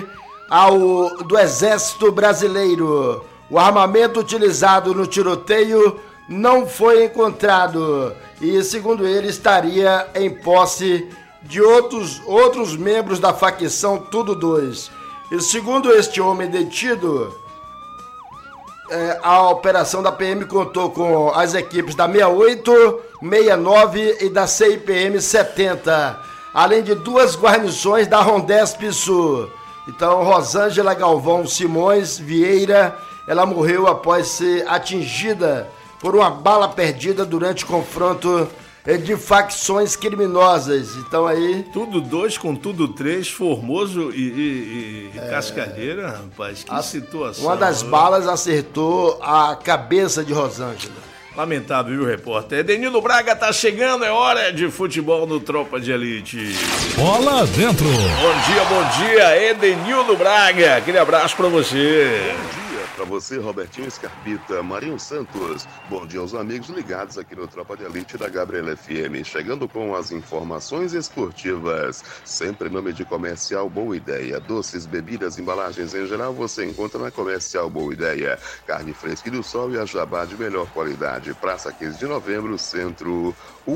ao do Exército Brasileiro. O armamento utilizado no tiroteio não foi encontrado e, segundo ele, estaria em posse de outros, outros membros da facção Tudo Dois. E segundo este homem detido, é, a operação da P M contou com as equipes da sessenta e oito, sessenta e nove e da C I P M setenta. além de duas guarnições da Rondesp Sul. Então, Rosângela Galvão Simões Vieira, ela morreu após ser atingida por uma bala perdida durante confronto de facções criminosas. Então aí... Tudo dois com tudo três, Formoso e, e, e é... Cascalheira, rapaz, que a, situação. Uma das balas acertou a cabeça de Rosângela. Lamentável, viu, repórter? Edenildo Braga tá chegando, é hora de futebol no Tropa de Elite. Bola dentro. Bom dia, bom dia, Edenildo Braga. Aquele abraço pra você. Bom dia pra você, Robertinho Scarpita, Marinho Santos. Bom dia aos amigos ligados aqui no Tropa de Elite da Gabriela F M. Chegando com as informações esportivas. Sempre em nome de Comercial Boa Ideia. Doces, bebidas, embalagens em geral você encontra na Comercial Boa Ideia. Carne fresca do sol e a jabá de melhor qualidade. Praça quinze de novembro, Centro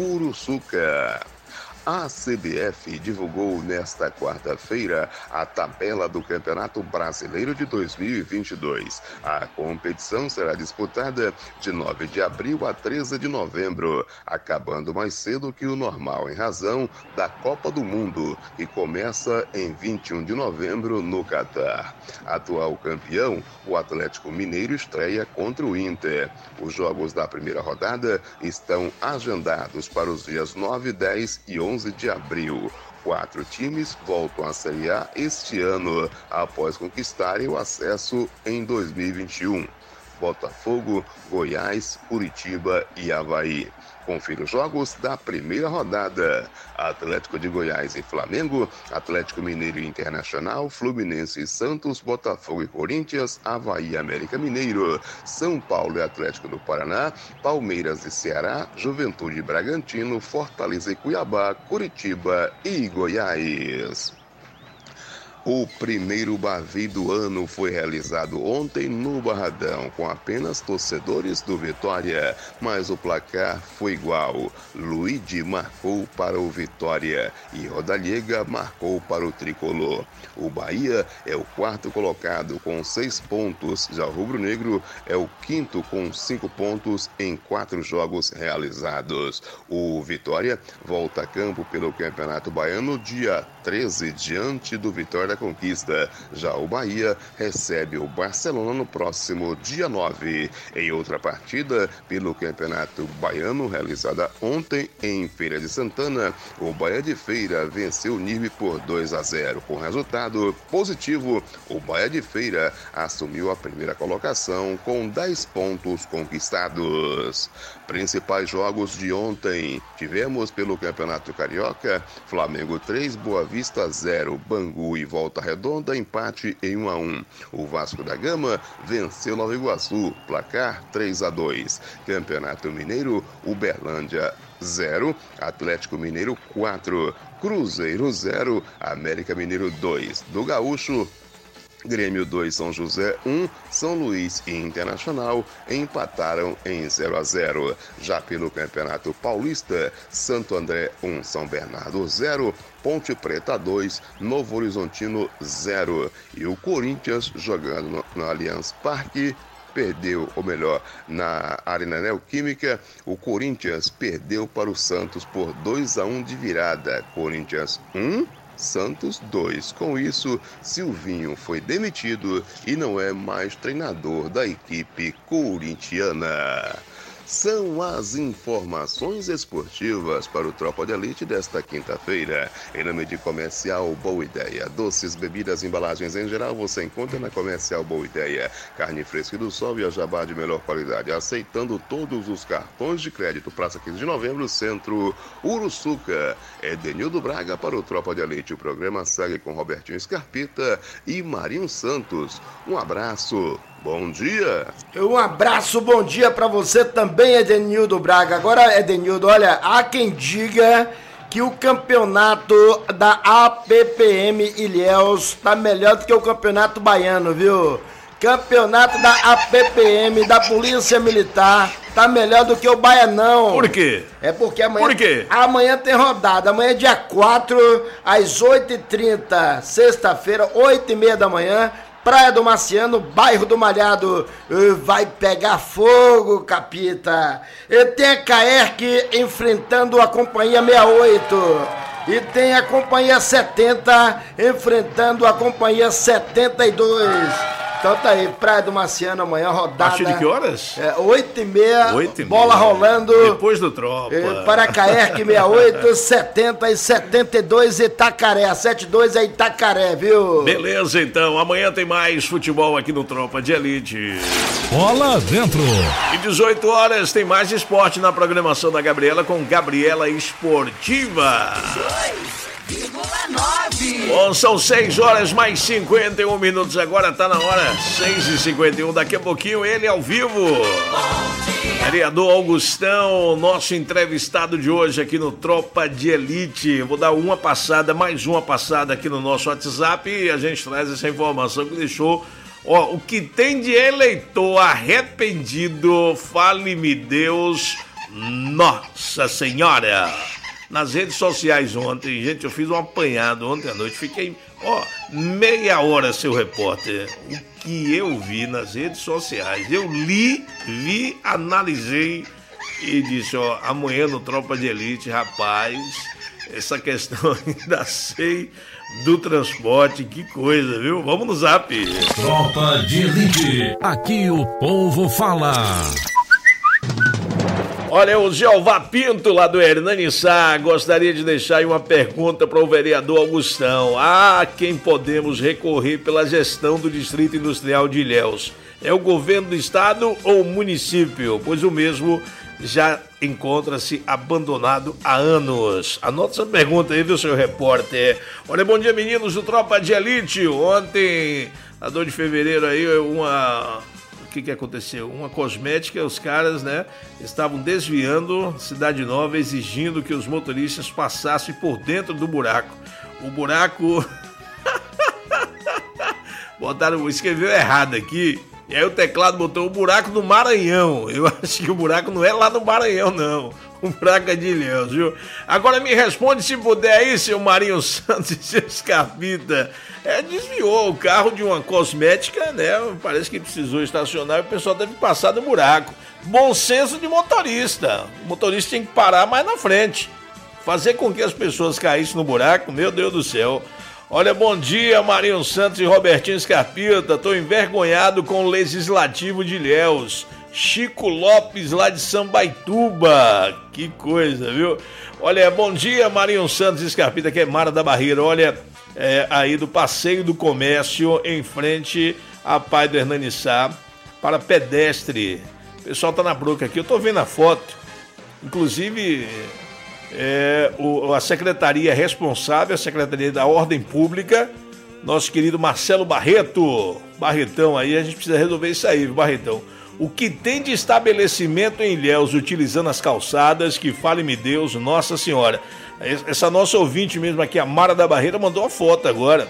Uruçuca. A C B F divulgou nesta quarta-feira a tabela do Campeonato Brasileiro de dois mil e vinte e dois. A competição será disputada de nove de abril a treze de novembro, acabando mais cedo que o normal em razão da Copa do Mundo, que começa em vinte e um de novembro no Catar. Atual campeão, o Atlético Mineiro estreia contra o Inter. Os jogos da primeira rodada estão agendados para os dias nove, dez e onze de abril. Quatro times voltam à Série A este ano, após conquistarem o acesso em dois mil e vinte e um. Botafogo, Goiás, Curitiba e Avaí. Confira os jogos da primeira rodada. Atlético de Goiás e Flamengo, Atlético Mineiro e Internacional, Fluminense e Santos, Botafogo e Corinthians, Avaí e América Mineiro, São Paulo e Atlético do Paraná, Palmeiras e Ceará, Juventude e Bragantino, Fortaleza e Cuiabá, Curitiba e Goiás. O primeiro Bavi do ano foi realizado ontem no Barradão, com apenas torcedores do Vitória, mas o placar foi igual. Luigi marcou para o Vitória e Rodallega marcou para o Tricolor. O Bahia é o quarto colocado com seis pontos, já o Rubro Negro é o quinto com cinco pontos em quatro jogos realizados. O Vitória volta a campo pelo Campeonato Baiano dia treze, diante do Vitória da Conquista. Já o Bahia recebe o Barcelona no próximo dia nove. Em outra partida pelo Campeonato Baiano, realizada ontem em Feira de Santana, o Bahia de Feira venceu o Nirme por dois a zero. Com resultado positivo, o Bahia de Feira assumiu a primeira colocação com dez pontos conquistados. Principais jogos de ontem: tivemos pelo Campeonato Carioca, Flamengo três, Boa Vista zero, Bangu e Volta Redonda empate em um a um. O Vasco da Gama venceu Nova Iguaçu, placar três a dois. Campeonato Mineiro, Uberlândia zero, Atlético Mineiro quatro, Cruzeiro zero, América Mineiro dois. Do Gaúcho, Grêmio dois, São José um, São Luís e Internacional empataram em zero a zero. Já pelo Campeonato Paulista, Santo André um, São Bernardo zero, Ponte Preta dois, Novo Horizontino zero. E o Corinthians, jogando no, no Allianz Parque, perdeu, ou melhor, na Arena Neoquímica, o Corinthians perdeu para o Santos por dois a um de virada. Corinthians um, Santos dois. Com isso, Silvinho foi demitido e não é mais treinador da equipe corintiana. São as informações esportivas para o Tropa de Elite desta quinta-feira. Em nome de Comercial Boa Ideia. Doces, bebidas, embalagens em geral você encontra na Comercial Boa Ideia. Carne fresca do sol e a jabá de melhor qualidade. Aceitando todos os cartões de crédito. Praça quinze de novembro, Centro Uruçuca. Edenildo Braga para o Tropa de Elite. O programa segue com Robertinho Scarpita e Marinho Santos. Um abraço. Bom dia. Um abraço, bom dia para você também, Edenildo Braga. Agora, Edenildo, olha, há quem diga que o campeonato da A P P M Ilhéus tá melhor do que o campeonato baiano, viu? Campeonato da A P P M, da Polícia Militar, tá melhor do que o Baianão. Por quê? É porque amanhã, Por quê? amanhã tem rodada. Amanhã é dia quatro, às oito e trinta, sexta-feira, oito e meia da manhã, Praia do Marciano, bairro do Malhado. Vai pegar fogo, capita. E tem a Caerc enfrentando a Companhia sessenta e oito. E tem a Companhia setenta enfrentando a Companhia setenta e dois. Então tá aí, Praia do Marciano amanhã, rodada. A partir de que horas? É, oito e meia, oito e bola meia. rolando. Depois do Tropa. É, para Caerque sessenta e oito, setenta e setenta e dois Itacaré. A setenta e dois é Itacaré, viu? Beleza, então. Amanhã tem mais futebol aqui no Tropa de Elite. Bola dentro. E dezoito horas tem mais esporte na programação da Gabriela com Gabriela Esportiva. Bom, são seis horas mais cinquenta e um minutos. Agora tá na hora, seis e cinquenta e um. Daqui a pouquinho ele ao vivo. Vereador Augustão, nosso entrevistado de hoje aqui no Tropa de Elite. Eu vou dar uma passada, mais uma passada aqui no nosso WhatsApp e a gente traz essa informação que deixou. Ó, o que tem de eleitor arrependido, fale-me Deus, Nossa Senhora. Nas redes sociais ontem, gente, eu fiz um apanhado ontem à noite, fiquei, ó, meia hora, seu repórter. O que eu vi nas redes sociais, eu li, vi, analisei e disse, ó, amanhã no Tropa de Elite, rapaz, essa questão ainda sei do transporte, que coisa, viu? Vamos no Zap. Tropa de Elite, aqui o povo fala. Olha, o Jeová Pinto, lá do Hernani Sá, gostaria de deixar aí uma pergunta para o vereador Augustão. Ah, quem podemos recorrer pela gestão do Distrito Industrial de Ilhéus? É o governo do estado ou o município? Pois o mesmo já encontra-se abandonado há anos. Anota essa pergunta aí, viu, seu repórter? Olha, bom dia, meninos do Tropa de Elite. Ontem, na dois de fevereiro aí, uma... O que que aconteceu? Uma cosmética, os caras, né, estavam desviando Cidade Nova, exigindo que os motoristas passassem por dentro do buraco. O buraco... Botaram, escreveu errado aqui, e aí o teclado botou o buraco do Maranhão. Eu acho que o buraco não é lá no Maranhão, não. O buraco é de Ilhéus, viu? Agora me responde se puder aí, seu Marinho Santos e seu Scarpita. É, desviou o carro de uma cosmética, né? Parece que precisou estacionar e o pessoal deve passar do buraco. Bom senso de motorista. O motorista tem que parar mais na frente. Fazer com que as pessoas caíssem no buraco, meu Deus do céu. Olha, bom dia, Marinho Santos e Robertinho Scarpita. Tô envergonhado com o Legislativo de Ilhéus. Chico Lopes, lá de Sambaituba. Que coisa, viu? Olha, bom dia, Marinho Santos e Scarpita, que é Mara da Barreira. Olha, é, aí do Passeio do Comércio, em frente a Pai do Hernani Sá, para pedestre. O pessoal tá na bronca aqui, eu tô vendo a foto. Inclusive, é, o, a secretaria responsável, a Secretaria da Ordem Pública, nosso querido Marcelo Barreto. Barretão aí, a gente precisa resolver isso aí, viu, Barretão? O que tem de estabelecimento em Ilhéus utilizando as calçadas, que fale-me Deus, Nossa Senhora. Essa nossa ouvinte mesmo aqui, a Mara da Barreira, mandou a foto agora.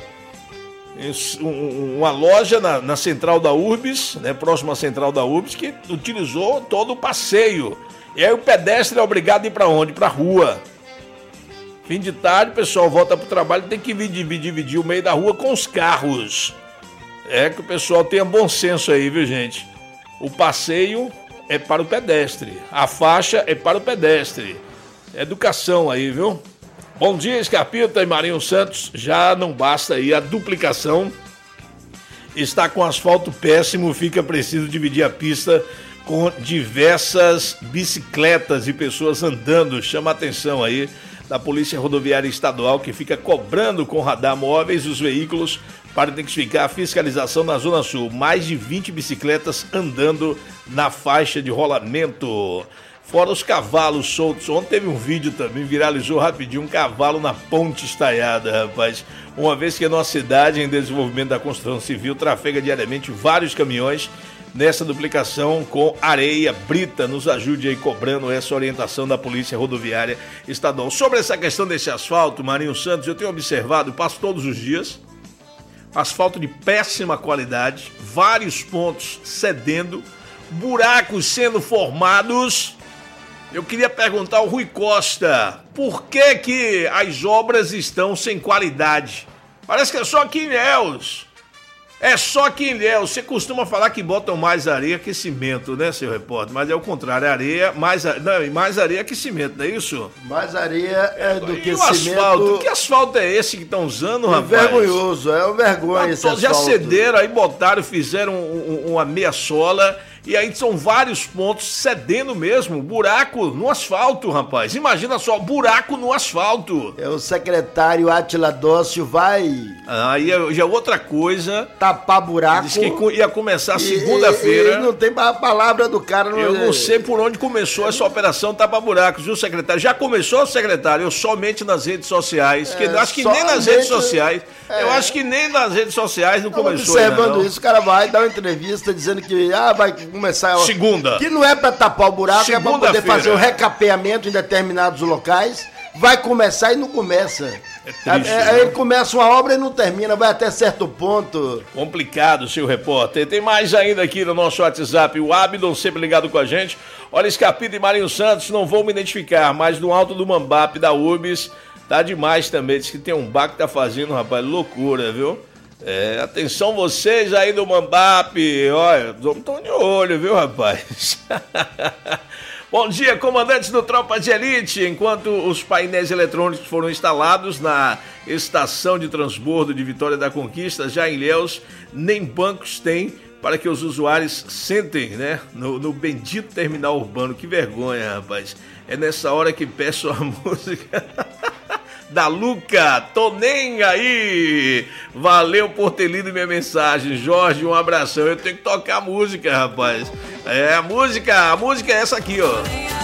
Uma loja na, na central da Urbis, né, próxima à central da Urbis, que utilizou todo o passeio. E aí o pedestre é obrigado a ir para onde? Para a rua. Fim de tarde, o pessoal volta para o trabalho, tem que dividir, dividir o meio da rua com os carros. É que o pessoal tenha bom senso aí, viu, gente? O passeio é para o pedestre, a faixa é para o pedestre. Educação aí, viu? Bom dia, Scarpita e Marinho Santos. Já não basta aí a duplicação. Está com asfalto péssimo, fica preciso dividir a pista com diversas bicicletas e pessoas andando. Chama a atenção aí da Polícia Rodoviária Estadual, que fica cobrando com radar móveis os veículos para intensificar a fiscalização na Zona Sul. Mais de vinte bicicletas andando na faixa de rolamento. Fora os cavalos soltos. Ontem teve um vídeo também, viralizou rapidinho, um cavalo na ponte estaiada, rapaz. Uma vez que a nossa cidade, em desenvolvimento da construção civil, trafega diariamente vários caminhões nessa duplicação com areia, brita. Nos ajude aí cobrando essa orientação da Polícia Rodoviária Estadual. Sobre essa questão desse asfalto, Marinho Santos, eu tenho observado, passo todos os dias, asfalto de péssima qualidade, vários pontos cedendo, buracos sendo formados. Eu queria perguntar ao Rui Costa, por que que as obras estão sem qualidade? Parece que é só aqui em Ilhéus. É só que em Ilhéus, você costuma falar que botam mais areia que cimento, né, seu repórter? Mas é o contrário, é areia, mais, a... não, mais areia que cimento, não é isso? Mais areia é do e que o cimento. asfalto? Que asfalto é esse que estão usando, é rapaz? Vergonhoso, é um vergonha Ah, esse todos já asfalto. cederam, aí botaram, fizeram um, um, uma meia sola. E aí são vários pontos cedendo mesmo, buraco no asfalto, rapaz. Imagina só, buraco no asfalto. É o secretário Átila Dócio vai... Aí ah, já outra coisa. Tapar buraco. Diz que ia começar e, segunda-feira. E, e não tem a palavra do cara. Não Eu é... não sei por onde começou essa operação tapar buracos, viu, secretário? Já começou, secretário? Eu somente nas redes sociais. Que, É, acho que somente, nem nas redes sociais. É, eu acho que nem nas redes sociais não começou Observando ainda, não. isso, o cara vai dar uma entrevista dizendo que ah, vai começar... Segunda. Que não é pra tapar o buraco, é pra poder fazer o recapeamento em determinados locais. Vai começar e não começa. É triste, Aí né? ele começa uma obra e não termina, vai até certo ponto. Complicado, seu repórter. Tem mais ainda aqui no nosso WhatsApp. O Abdon sempre ligado com a gente. Olha, Scarpita e Marinho Santos, não vou me identificar, mas no alto do Mambap da U B S tá demais também. Diz que tem um bar que tá fazendo, rapaz, loucura, viu? É, atenção vocês aí do Mambap. Olha, estão de olho, viu, rapaz? Bom dia, comandantes do Tropa de Elite. Enquanto os painéis eletrônicos foram instalados na estação de transbordo de Vitória da Conquista, já em Ilhéus, nem bancos tem para que os usuários sentem, né, no, no bendito terminal urbano. Que vergonha, rapaz. É nessa hora que peço a música da Luca, tô nem aí. Valeu por ter lido minha mensagem, Jorge, um abração. Eu tenho que tocar a música, rapaz. É, a música, a música é essa aqui, ó.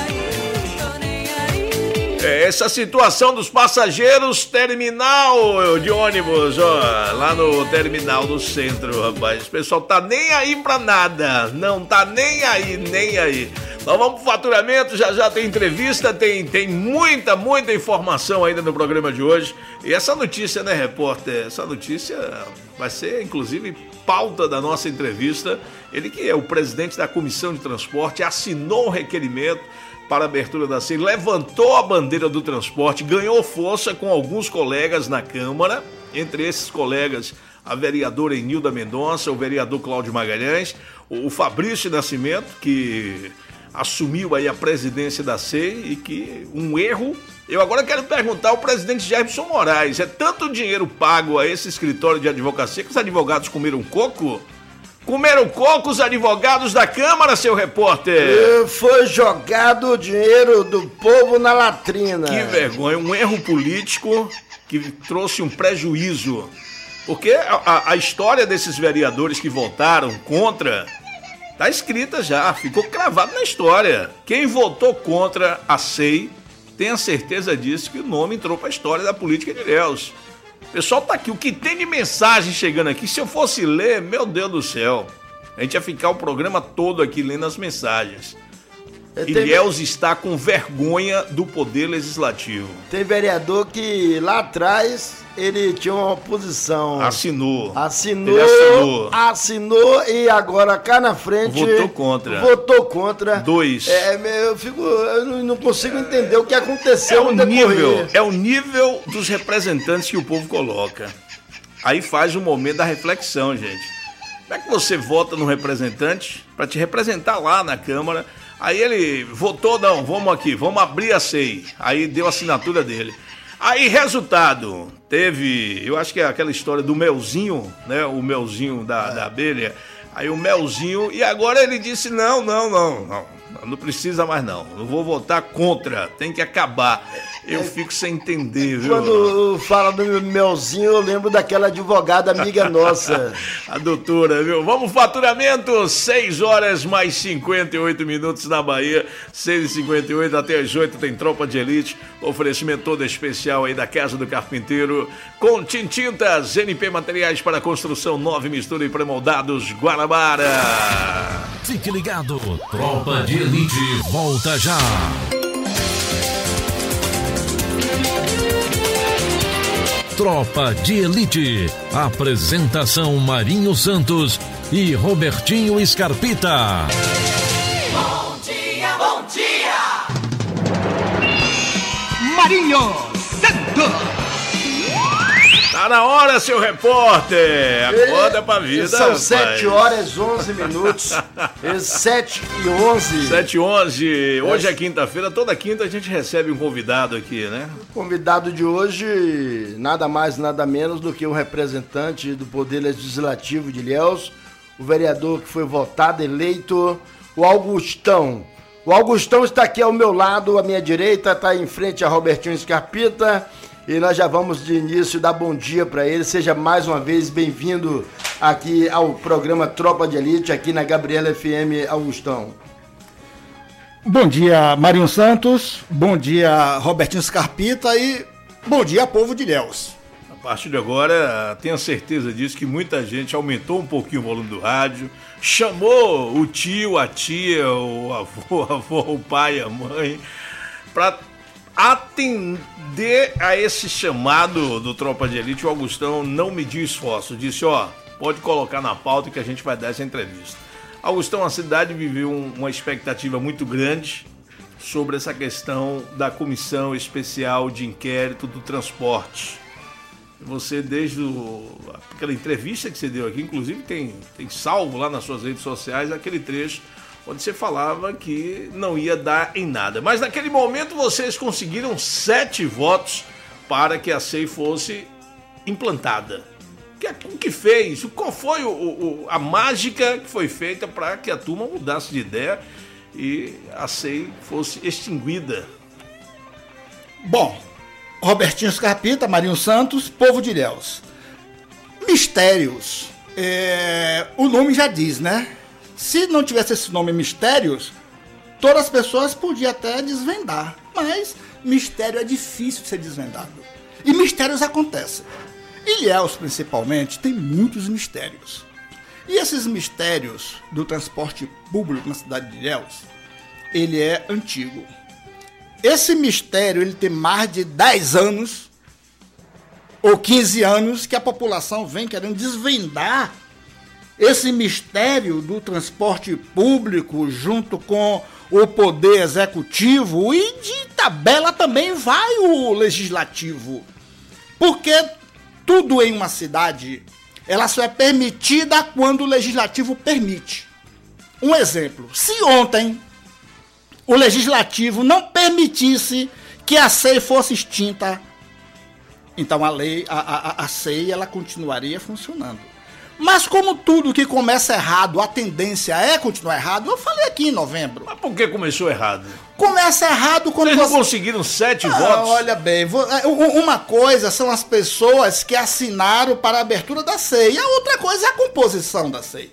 É essa situação dos passageiros terminal de ônibus, ó, lá no terminal do centro, rapaz. O pessoal tá nem aí pra nada, não tá nem aí, nem aí. Nós vamos pro faturamento, já já tem entrevista, tem, tem muita, muita informação ainda no programa de hoje. E essa notícia, né, repórter? Essa notícia vai ser, inclusive, pauta da nossa entrevista. Ele que é o presidente da Comissão de Transporte, assinou o requerimento para a abertura da C E I, levantou a bandeira do transporte, ganhou força com alguns colegas na Câmara, entre esses colegas a vereadora Enilda Mendonça, o vereador Cláudio Magalhães, o Fabrício Nascimento, que assumiu aí a presidência da C E I e que um erro... Eu agora quero perguntar ao presidente Gerson Moraes, é tanto dinheiro pago a esse escritório de advocacia que os advogados comeram coco? Comeram coco os advogados da Câmara, seu repórter? Foi jogado o dinheiro do povo na latrina. Que vergonha, um erro político que trouxe um prejuízo. Porque a, a, a história desses vereadores que votaram contra tá escrita já, ficou cravado na história. Quem votou contra a C E I, tenha certeza disso, que o nome entrou para a história da política de Ilhéus. O pessoal tá aqui, o que tem de mensagem chegando aqui, se eu fosse ler, meu Deus do céu, a gente ia ficar o programa todo aqui lendo as mensagens. Ilhéus está com vergonha do poder legislativo. Tem vereador que lá atrás ele tinha uma posição. Assinou. Assinou. Ele assinou. Assinou e agora cá na frente. Votou contra. Votou contra. Dois. É, eu fico. Eu não consigo entender o que aconteceu é o no nível, É o nível dos representantes que o povo coloca. Aí faz o momento da reflexão, gente. Como é que você vota no representante para te representar lá na Câmara? Aí ele votou, não, vamos aqui, vamos abrir a C E I. Aí deu a assinatura dele. Aí, resultado, teve, eu acho que é aquela história do melzinho, né? O melzinho da, da abelha. Aí o melzinho, e agora ele disse, não, não, não, não. Não precisa mais não, eu vou votar contra, tem que acabar. Eu fico sem entender, viu? Quando fala do melzinho, eu lembro daquela advogada amiga nossa. A doutora, viu? Vamos faturamento, seis horas mais cinquenta e oito minutos na Bahia, seis e cinquenta e oito, até as oito tem Tropa de Elite, oferecimento todo especial aí da Casa do Carpinteiro, com Tintintas, N P Materiais para Construção, Nove Mistura e Premoldados, Guanabara. Fique ligado, Tropa de Elite volta já. Tropa de Elite. Apresentação Marinho Santos e Robertinho Scarpita. Bom dia, bom dia! Marinho Santos! Tá na hora, seu repórter! Acorda pra vida, São rapaz. sete horas, onze minutos. sete e onze. sete e onze. Hoje é quinta-feira. Toda quinta a gente recebe um convidado aqui, né? O convidado de hoje, nada mais, nada menos do que um representante do Poder Legislativo de Ilhéus, o vereador que foi votado, eleito, o Augustão. O Augustão está aqui ao meu lado, à minha direita, está em frente a Robertinho Scarpita. E nós já vamos de início dar bom dia para ele. Seja mais uma vez bem-vindo aqui ao programa Tropa de Elite, aqui na Gabriela F M, Augustão. Bom dia, Marinho Santos. Bom dia, Robertinho Scarpita. E bom dia, povo de Ilhéus. A partir de agora, tenha certeza disso, que muita gente aumentou um pouquinho o volume do rádio, chamou o tio, a tia, o avô, a avó, o pai, a mãe, para atender a esse chamado do Tropa de Elite. O Augustão não mediu esforço, disse, ó, pode colocar na pauta que a gente vai dar essa entrevista. Augustão, a cidade viveu um, uma expectativa muito grande sobre essa questão da comissão especial de inquérito do transporte. Você, desde o, aquela entrevista que você deu aqui, inclusive tem, tem salvo lá nas suas redes sociais, aquele trecho onde você falava que não ia dar em nada. Mas naquele momento vocês conseguiram sete votos para que a S E I fosse implantada. O que fez? Qual foi o, o, a mágica que foi feita para que a turma mudasse de ideia e a S E I fosse extinguida? Bom, Robertinho Scarpita, Marinho Santos, povo de Ilhéus. Mistérios. É, o nome já diz, né? Se não tivesse esse nome Mistérios, todas as pessoas podiam até desvendar. Mas mistério é difícil de ser desvendado. E mistérios acontecem. Ilhéus, principalmente, tem muitos mistérios. E esses mistérios do transporte público na cidade de Ilhéus, ele é antigo. Esse mistério, ele tem mais de dez anos, ou quinze anos, que a população vem querendo desvendar esse mistério do transporte público junto com o poder executivo, e de tabela também vai o legislativo. Porque tudo em uma cidade, ela só é permitida quando o legislativo permite. Um exemplo, se ontem o legislativo não permitisse que a S E I fosse extinta, então a lei, a, a, a S E I, ela continuaria funcionando. Mas como tudo que começa errado, a tendência é continuar errado, eu falei aqui em novembro. Mas por que começou errado? Começa errado quando Vocês você... não conseguiram sete ah, votos? Olha bem, uma coisa são as pessoas que assinaram para a abertura da S E I, a outra coisa é a composição da S E I.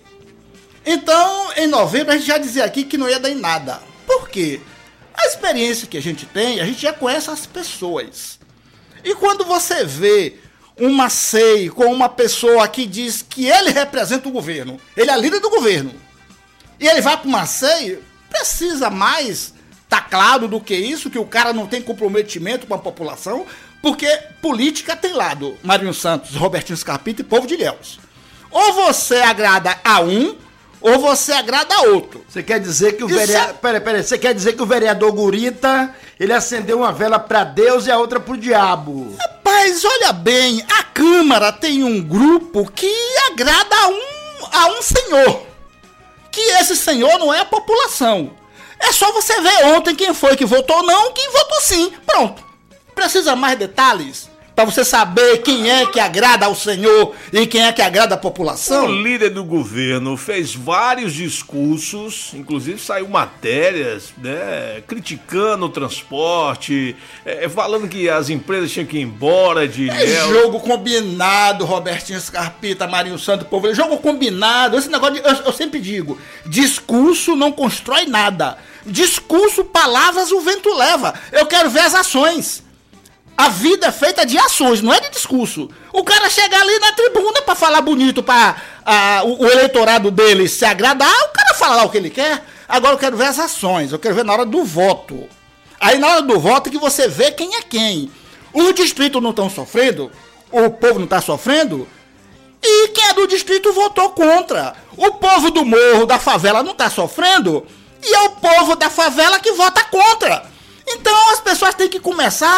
Então, em novembro, a gente já dizia aqui que não ia dar em nada. Por quê? A experiência que a gente tem, a gente já conhece as pessoas. E quando você vê uma S E I com uma pessoa que diz que ele representa o governo, ele é líder do governo, e ele vai para uma S E I, precisa mais tá claro do que isso, que o cara não tem comprometimento com a população, porque política tem lado, Marinho Santos, Robertinho Scarpita e povo de Ilhéus. Ou você agrada a um, ou você agrada a outro. Você quer dizer que o vereador... É... Peraí, peraí. Você quer dizer que o vereador Gurita, ele acendeu uma vela para Deus e a outra pro diabo? Rapaz, olha bem, a Câmara tem um grupo que agrada a um, a um senhor. Que esse senhor não é a população. É só você ver ontem quem foi que votou não, quem votou sim. Pronto. Precisa mais detalhes? Para você saber quem é que agrada ao senhor e quem é que agrada a população? O líder do governo fez vários discursos, inclusive saiu matérias, né, criticando o transporte, é, falando que as empresas tinham que ir embora de É Ilhéus. jogo combinado, Robertinho Scarpita, Marinho Santos, povo. Jogo combinado. Esse negócio, de, eu, eu sempre digo, discurso não constrói nada. Discurso, palavras, o vento leva. Eu quero ver as ações. A vida é feita de ações, não é de discurso. O cara chega ali na tribuna pra falar bonito pra a, o, o eleitorado dele se agradar, o cara fala lá o que ele quer. Agora eu quero ver as ações, eu quero ver na hora do voto. Aí na hora do voto que você vê quem é quem. Os distritos não estão sofrendo, o povo não está sofrendo, e quem é do distrito votou contra. O povo do morro, da favela não está sofrendo, e é o povo da favela que vota contra. Então as pessoas têm que começar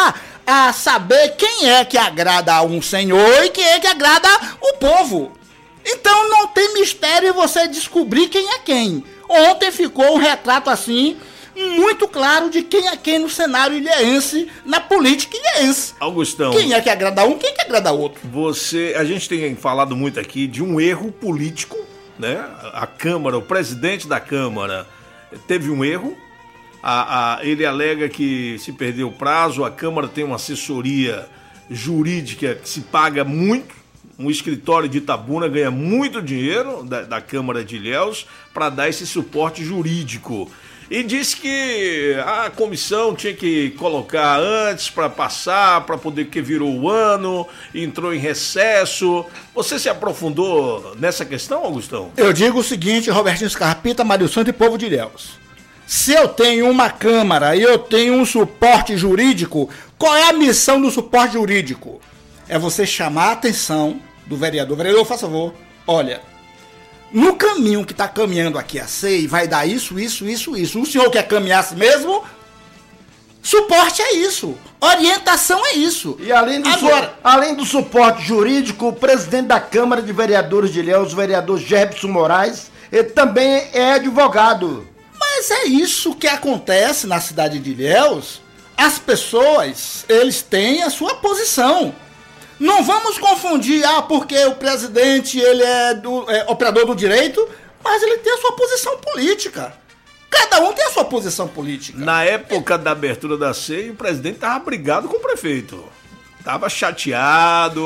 a saber quem é que agrada a um senhor e quem é que agrada o povo. Então não tem mistério em você descobrir quem é quem. Ontem ficou um retrato assim, muito claro de quem é quem no cenário ilhéense, na política ilhéense. Augustão. Quem é que agrada um, quem é que agrada outro. Você, a gente tem falado muito aqui de um erro político, né? A Câmara, o presidente da Câmara teve um erro. A, a, ele alega que se perdeu o prazo, a Câmara tem uma assessoria jurídica que se paga muito. Um escritório de Itabuna ganha muito dinheiro da, da Câmara de Ilhéus para dar esse suporte jurídico. E disse que a comissão tinha que colocar antes para passar, para poder, que virou o ano, entrou em recesso. Você se aprofundou nessa questão, Augustão? Eu digo o seguinte, Robertinho Scarpita, Mário Santos e Povo de Ilhéus. Se eu tenho uma Câmara e eu tenho um suporte jurídico, qual é a missão do suporte jurídico? É você chamar a atenção do vereador. Vereador, por favor, olha... No caminho que está caminhando aqui a C E I, vai dar isso, isso, isso, isso. O senhor quer caminhar assim mesmo? Suporte é isso. Orientação é isso. E além do, Agora, su além do suporte jurídico, o presidente da Câmara de Vereadores de Ilhéus, o vereador Jefferson Moraes, ele também é advogado. Mas é isso que acontece na cidade de Ilhéus. As pessoas, eles têm a sua posição. Não vamos confundir, ah, porque o presidente ele é, do, é operador do direito, mas ele tem a sua posição política. Cada um tem a sua posição política. Na época da abertura da C E I, o presidente estava brigado com o prefeito. Tava chateado,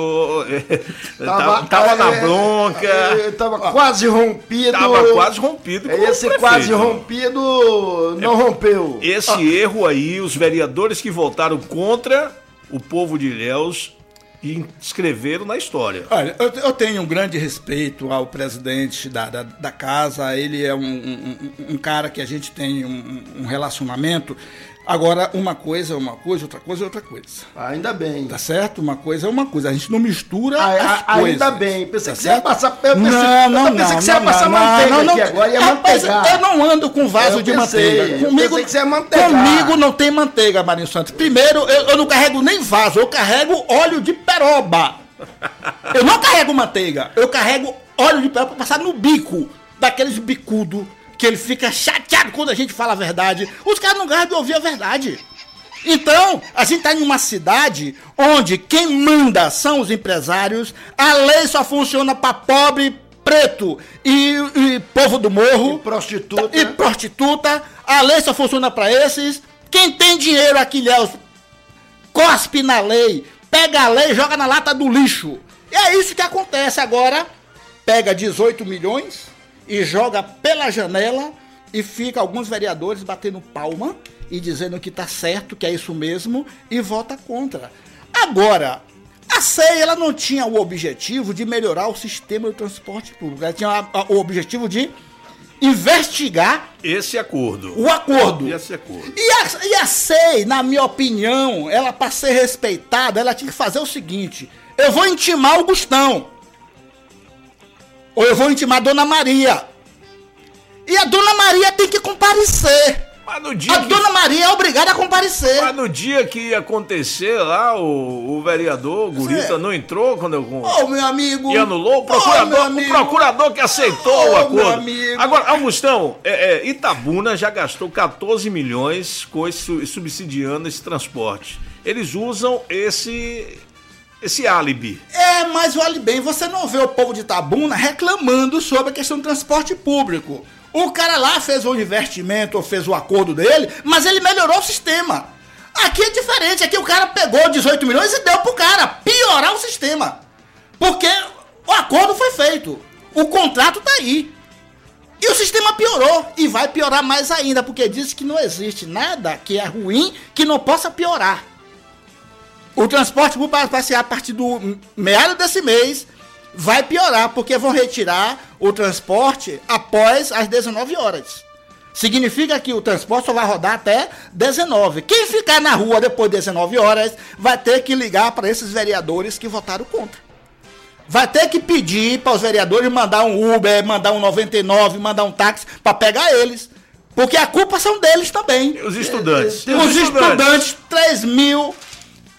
tava, tava na bronca. É, tava quase rompido. Tava quase rompido com Esse o quase rompido não é, rompeu. Esse ah. erro aí, os vereadores que votaram contra o povo de Ilhéus e escreveram na história. Olha, eu, eu tenho um grande respeito ao presidente da, da, da casa, ele é um, um, um cara que a gente tem um, um relacionamento. Agora, uma coisa é uma coisa, outra coisa é outra coisa. Ainda bem. Tá certo? Uma coisa é uma coisa. A gente não mistura a, as a, coisas. Ainda bem. Pensei tá que você ia passar... Eu pensei, não, não, eu pensei não, que você ia não, passar não, manteiga não, não, aqui agora. Ia Rapaz, manteigar. eu não ando com vaso eu de pensei, manteiga. Eu comigo, pensei que você ia manteigar. Comigo não tem manteiga, Marinho Santos. Primeiro, eu, eu não carrego nem vaso. Eu carrego óleo de peroba. Eu não carrego manteiga. Eu carrego óleo de peroba pra passar no bico. Daqueles bicudos que ele fica chateado quando a gente fala a verdade. Os caras não gostam de ouvir a verdade. Então, a gente está em uma cidade onde quem manda são os empresários, a lei só funciona para pobre, preto e, e povo do morro. E prostituta. E prostituta. A lei só funciona para esses. Quem tem dinheiro aqui, Ilhéus, cospe na lei, pega a lei e joga na lata do lixo. E é isso que acontece agora. Pega dezoito milhões e joga pela janela e fica alguns vereadores batendo palma e dizendo que tá certo, que é isso mesmo, e vota contra. Agora, a C E I ela não tinha o objetivo de melhorar o sistema do transporte público. Ela tinha a, a, o objetivo de investigar esse acordo. O acordo. Esse acordo. E a, e a C E I, na minha opinião, ela para ser respeitada, ela tinha que fazer o seguinte: eu vou intimar o Gustão. Ou eu vou intimar a Dona Maria. E a Dona Maria tem que comparecer. Mas no dia a que... Dona Maria é obrigada a comparecer. Mas no dia que ia acontecer lá, o, o vereador, o Gurita, é. não entrou quando eu... Ô, oh, meu amigo. E anulou o procurador, oh, o procurador que aceitou oh, o acordo. Meu amigo. Agora, Augustão, é, é, Itabuna já gastou quatorze milhões com esse, subsidiando esse transporte. Eles usam esse... esse álibi. É, mas olhe bem, você não vê o povo de Itabuna reclamando sobre a questão do transporte público. O cara lá fez o investimento ou fez o acordo dele, mas ele melhorou o sistema. Aqui é diferente, aqui o cara pegou dezoito milhões e deu pro cara piorar o sistema. Porque o acordo foi feito, o contrato tá aí. E o sistema piorou e vai piorar mais ainda, porque diz que não existe nada que é ruim que não possa piorar. O transporte público vai ser a partir do meado desse mês, vai piorar, porque vão retirar o transporte após as dezenove horas. Significa que o transporte só vai rodar até dezenove. Quem ficar na rua depois de dezenove horas vai ter que ligar para esses vereadores que votaram contra. Vai ter que pedir para os vereadores mandar um Uber, mandar um noventa e nove, mandar um táxi para pegar eles. Porque a culpa são deles também. E os estudantes? Os, os estudantes, estudantes três mil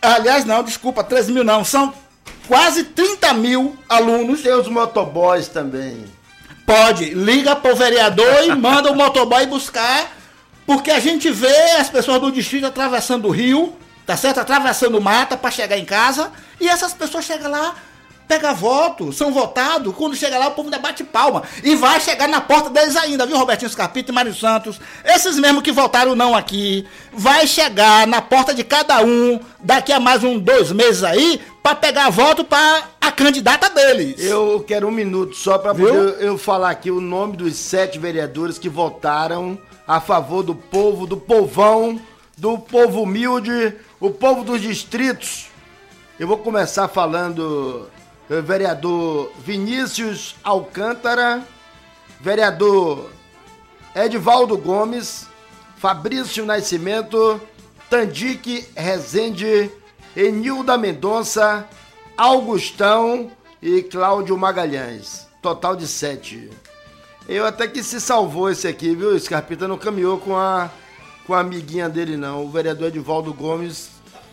Aliás, não, desculpa, treze mil não, são quase trinta mil alunos. Tem os motoboys também. Pode, liga pro vereador e manda o motoboy buscar, porque a gente vê as pessoas do distrito atravessando o rio, tá certo? Atravessando mata para chegar em casa, e essas pessoas chegam lá, pegam voto, são votados, quando chega lá o povo ainda bate palma, e vai chegar na porta deles ainda, viu, Robertinho Scarpita e Mário Santos? Esses mesmos que votaram não aqui, vai chegar na porta de cada um, daqui a mais uns dois meses aí, para pegar voto para a candidata deles. Eu quero um minuto só para poder eu falar aqui o nome dos sete vereadores que votaram a favor do povo, do povão, do povo humilde, o povo dos distritos. Eu vou começar falando eh, vereador Vinícius Alcântara, vereador Edivaldo Gomes, Fabrício Nascimento, Tandique Rezende, Enilda Mendonça, Augustão e Cláudio Magalhães. Total de sete. Eu até que se salvou esse aqui, viu? Scarpita não caminhou com a, com a amiguinha dele, não. O vereador Edivaldo Gomes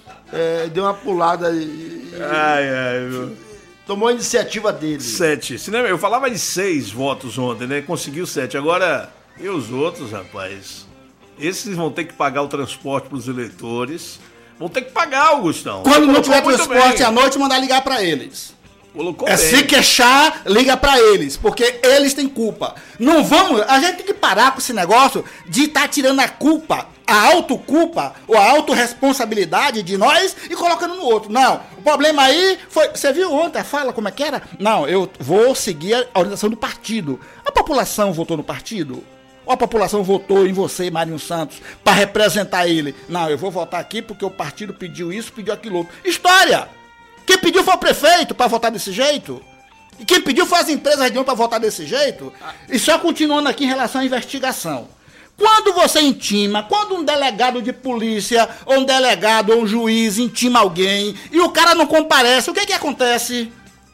é, deu uma pulada e... Ai, ai, meu. Tomou a iniciativa dele. Sete. Eu falava de seis votos ontem, né? Conseguiu sete. Agora, e os outros, rapaz? Esses vão ter que pagar o transporte para os eleitores. Vão ter que pagar, Augustão. Quando não tiver transporte à noite, mandar ligar pra eles. Colocou é bem. Se queixar, liga pra eles, porque eles têm culpa. Não vamos, a gente tem que parar com esse negócio de estar tá tirando a culpa, a autoculpa ou a autorresponsabilidade de nós e colocando no outro. Não, o problema aí foi, você viu ontem a fala como é que era? Não, eu vou seguir a orientação do partido. A população votou no partido? Ou a população votou em você, Mário Santos, para representar ele? Não, eu vou votar aqui porque o partido pediu isso, pediu aquilo outro. História! Quem pediu foi o prefeito para votar desse jeito. E quem pediu foi as empresas de um para votar desse jeito. E só continuando aqui em relação à investigação. Quando você intima, quando um delegado de polícia, ou um delegado, ou um juiz intima alguém, e o cara não comparece, o que que acontece?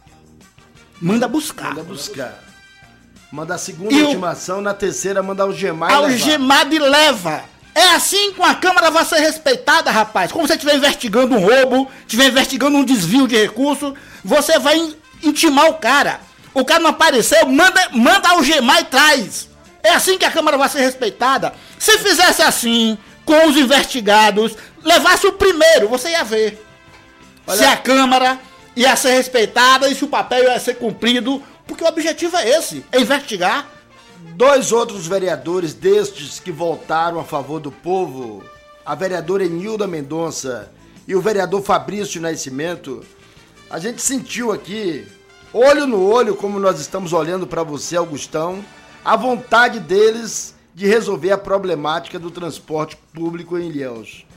Manda buscar. Manda buscar. Manda a segunda intimação, o... na terceira manda algemar e levar. Algemado e leva. É assim que a Câmara vai ser respeitada, rapaz. Como você estiver investigando um roubo, estiver investigando um desvio de recurso, você vai intimar o cara. O cara não apareceu, manda, manda algemar e traz. É assim que a Câmara vai ser respeitada. Se fizesse assim, com os investigados, levasse o primeiro, você ia ver. Olha... Se a Câmara ia ser respeitada e se o papel ia ser cumprido, porque o objetivo é esse, é investigar. Dois outros vereadores destes que votaram a favor do povo, a vereadora Enilda Mendonça e o vereador Fabrício Nascimento, a gente sentiu aqui, olho no olho, como nós estamos olhando para você, Augustão, a vontade deles de resolver a problemática do transporte público em Ilhéus.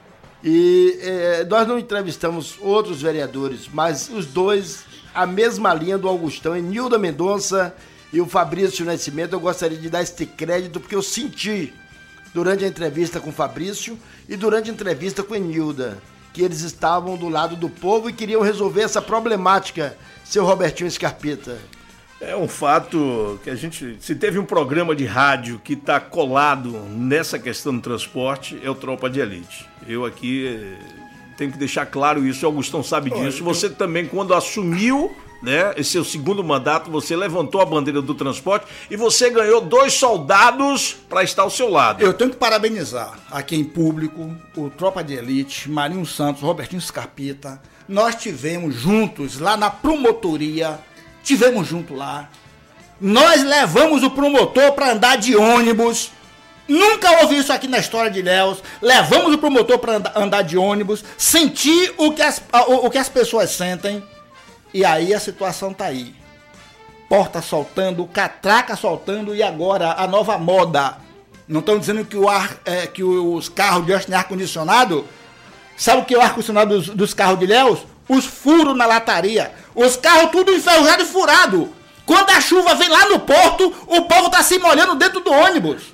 E é, nós não entrevistamos outros vereadores, mas os dois, a mesma linha do Augustão, Enilda Mendonça e o Fabrício Nascimento. Eu gostaria de dar este crédito porque eu senti durante a entrevista com o Fabrício e durante a entrevista com a Enilda que eles estavam do lado do povo e queriam resolver essa problemática, seu Robertinho Scarpita. É um fato que a gente, se teve um programa de rádio que está colado nessa questão do transporte, é o Tropa de Elite. Eu aqui tenho que deixar claro isso, o Augustão sabe disso. Você também, quando assumiu, né, esse seu segundo mandato, você levantou a bandeira do transporte e você ganhou dois soldados para estar ao seu lado. Eu tenho que parabenizar aqui em público o Tropa de Elite, Marinho Santos, Robertinho Scarpita. Nós tivemos juntos lá na promotoria, tivemos junto lá. Nós levamos o promotor para andar de ônibus. Nunca ouvi isso aqui na história de Ilhéus. Levamos o promotor para andar, andar de ônibus, sentir o que, as, o, o que as pessoas sentem. E aí a situação tá aí. Porta soltando, catraca soltando e agora a nova moda. Não estão dizendo que, o ar, é, que os carros de hoje têm ar-condicionado? Sabe o que é o ar-condicionado dos, dos carros de Ilhéus? Os furos na lataria. Os carros tudo enferrujado e furado. Quando a chuva vem lá no porto, o povo tá se molhando dentro do ônibus.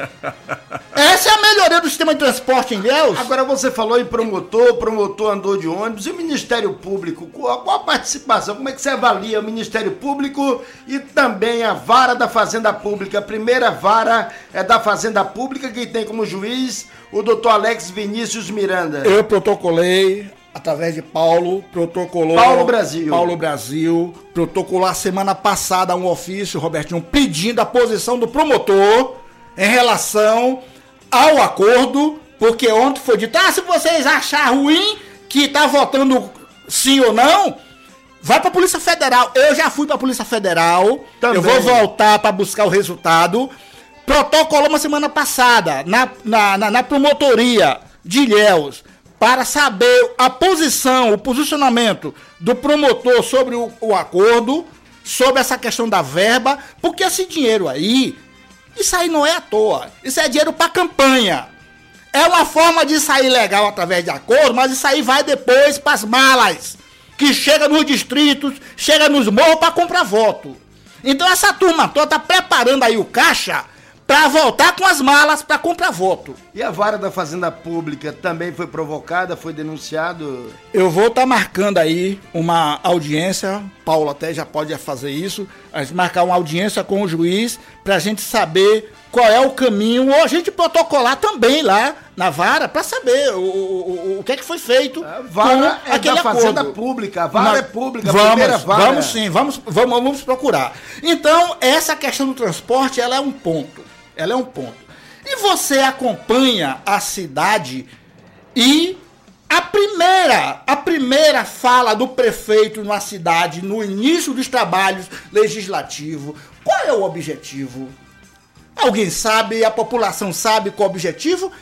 Essa é a melhoria do sistema de transporte em Ilhéus. Agora você falou em promotor, promotor andou de ônibus. E o Ministério Público, qual, qual a participação? Como é que você avalia o Ministério Público e também a vara da Fazenda Pública? A primeira vara é da Fazenda Pública, que tem como juiz o doutor Alex Vinícius Miranda. Eu protocolei através de Paulo, protocolou... Paulo Brasil. Paulo Brasil, protocolou a semana passada um ofício, Robertinho, pedindo a posição do promotor em relação ao acordo, porque ontem foi dito, ah, se vocês acharem ruim que tá votando sim ou não, vai pra Polícia Federal. Eu já fui pra Polícia Federal, também. Eu vou voltar para buscar o resultado. Protocolou uma semana passada na, na, na, na promotoria de Ilhéus, para saber a posição, o posicionamento do promotor sobre o, o acordo, sobre essa questão da verba, porque esse dinheiro aí, isso aí não é à toa, isso é dinheiro para campanha. É uma forma de sair legal através de acordo, mas isso aí vai depois para as malas, que chega nos distritos, chega nos morros para comprar voto. Então essa turma toda está preparando aí o caixa para voltar com as malas para comprar voto. E a vara da Fazenda Pública também foi provocada, foi denunciado? Eu vou estar tá marcando aí uma audiência, Paulo até já pode fazer isso, a gente marcar uma audiência com o juiz para a gente saber qual é o caminho, ou a gente protocolar também lá na vara para saber o, o, o que é que foi feito. A vara com é aquele da Fazenda acordo. Pública, a vara Na, é pública, a vamos, primeira vara. Vamos sim, vamos, vamos, vamos procurar. Então, essa questão do transporte, ela é um ponto. Ela é um ponto. E você acompanha a cidade e a primeira, a primeira fala do prefeito na cidade, no início dos trabalhos legislativos, qual é o objetivo? Alguém sabe, a população sabe qual é o objetivo?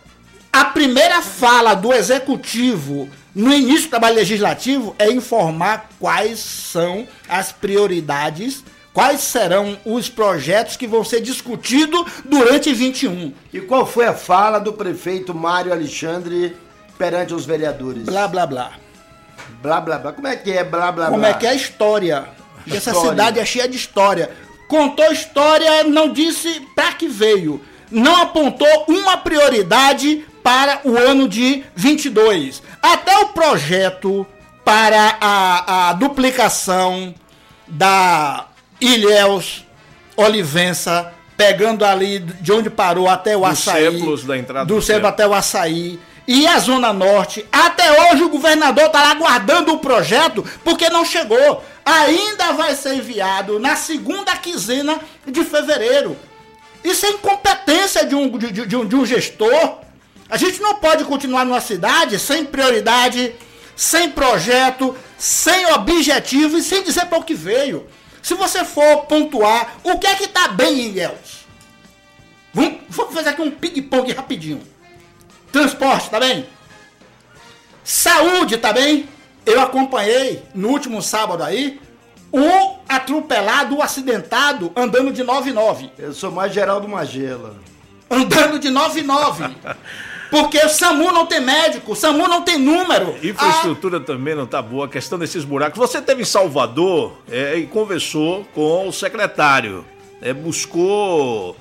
A primeira fala do executivo no início do trabalho legislativo é informar quais são as prioridades, quais serão os projetos que vão ser discutidos durante vinte e um. E qual foi a fala do prefeito Mário Alexandre perante os vereadores? Blá, blá, blá. Blá, blá, blá. Como é que é blá, blá, blá? Como é que é a história? Porque essa cidade é cheia de história. Contou história, não disse para que veio. Não apontou uma prioridade para o ano de vinte e dois. Até o projeto para a, a duplicação da Ilhéus, Olivença, pegando ali de onde parou até o do Açaí. Céplos, da entrada do do Céplos até o Açaí. E a Zona Norte. Até hoje o governador está lá guardando o projeto porque não chegou. Ainda vai ser enviado na segunda quinzena de fevereiro. Isso é incompetência de um, de, de, um, de um gestor. A gente não pode continuar numa cidade sem prioridade, sem projeto, sem objetivo e sem dizer para o que veio. Se você for pontuar, o que é que está bem em Ilhéus? Vamos, vamos fazer aqui um ping-pong rapidinho. Transporte, tá bem? Saúde, tá bem? Eu acompanhei no último sábado aí um atropelado, um acidentado, andando de nove nove. Eu sou mais Geraldo Magela. Andando de nove nove. Porque o SAMU não tem médico, o SAMU não tem número. Infraestrutura ah. também não está boa, a questão desses buracos. Você esteve em Salvador é, e conversou com o secretário, é, buscou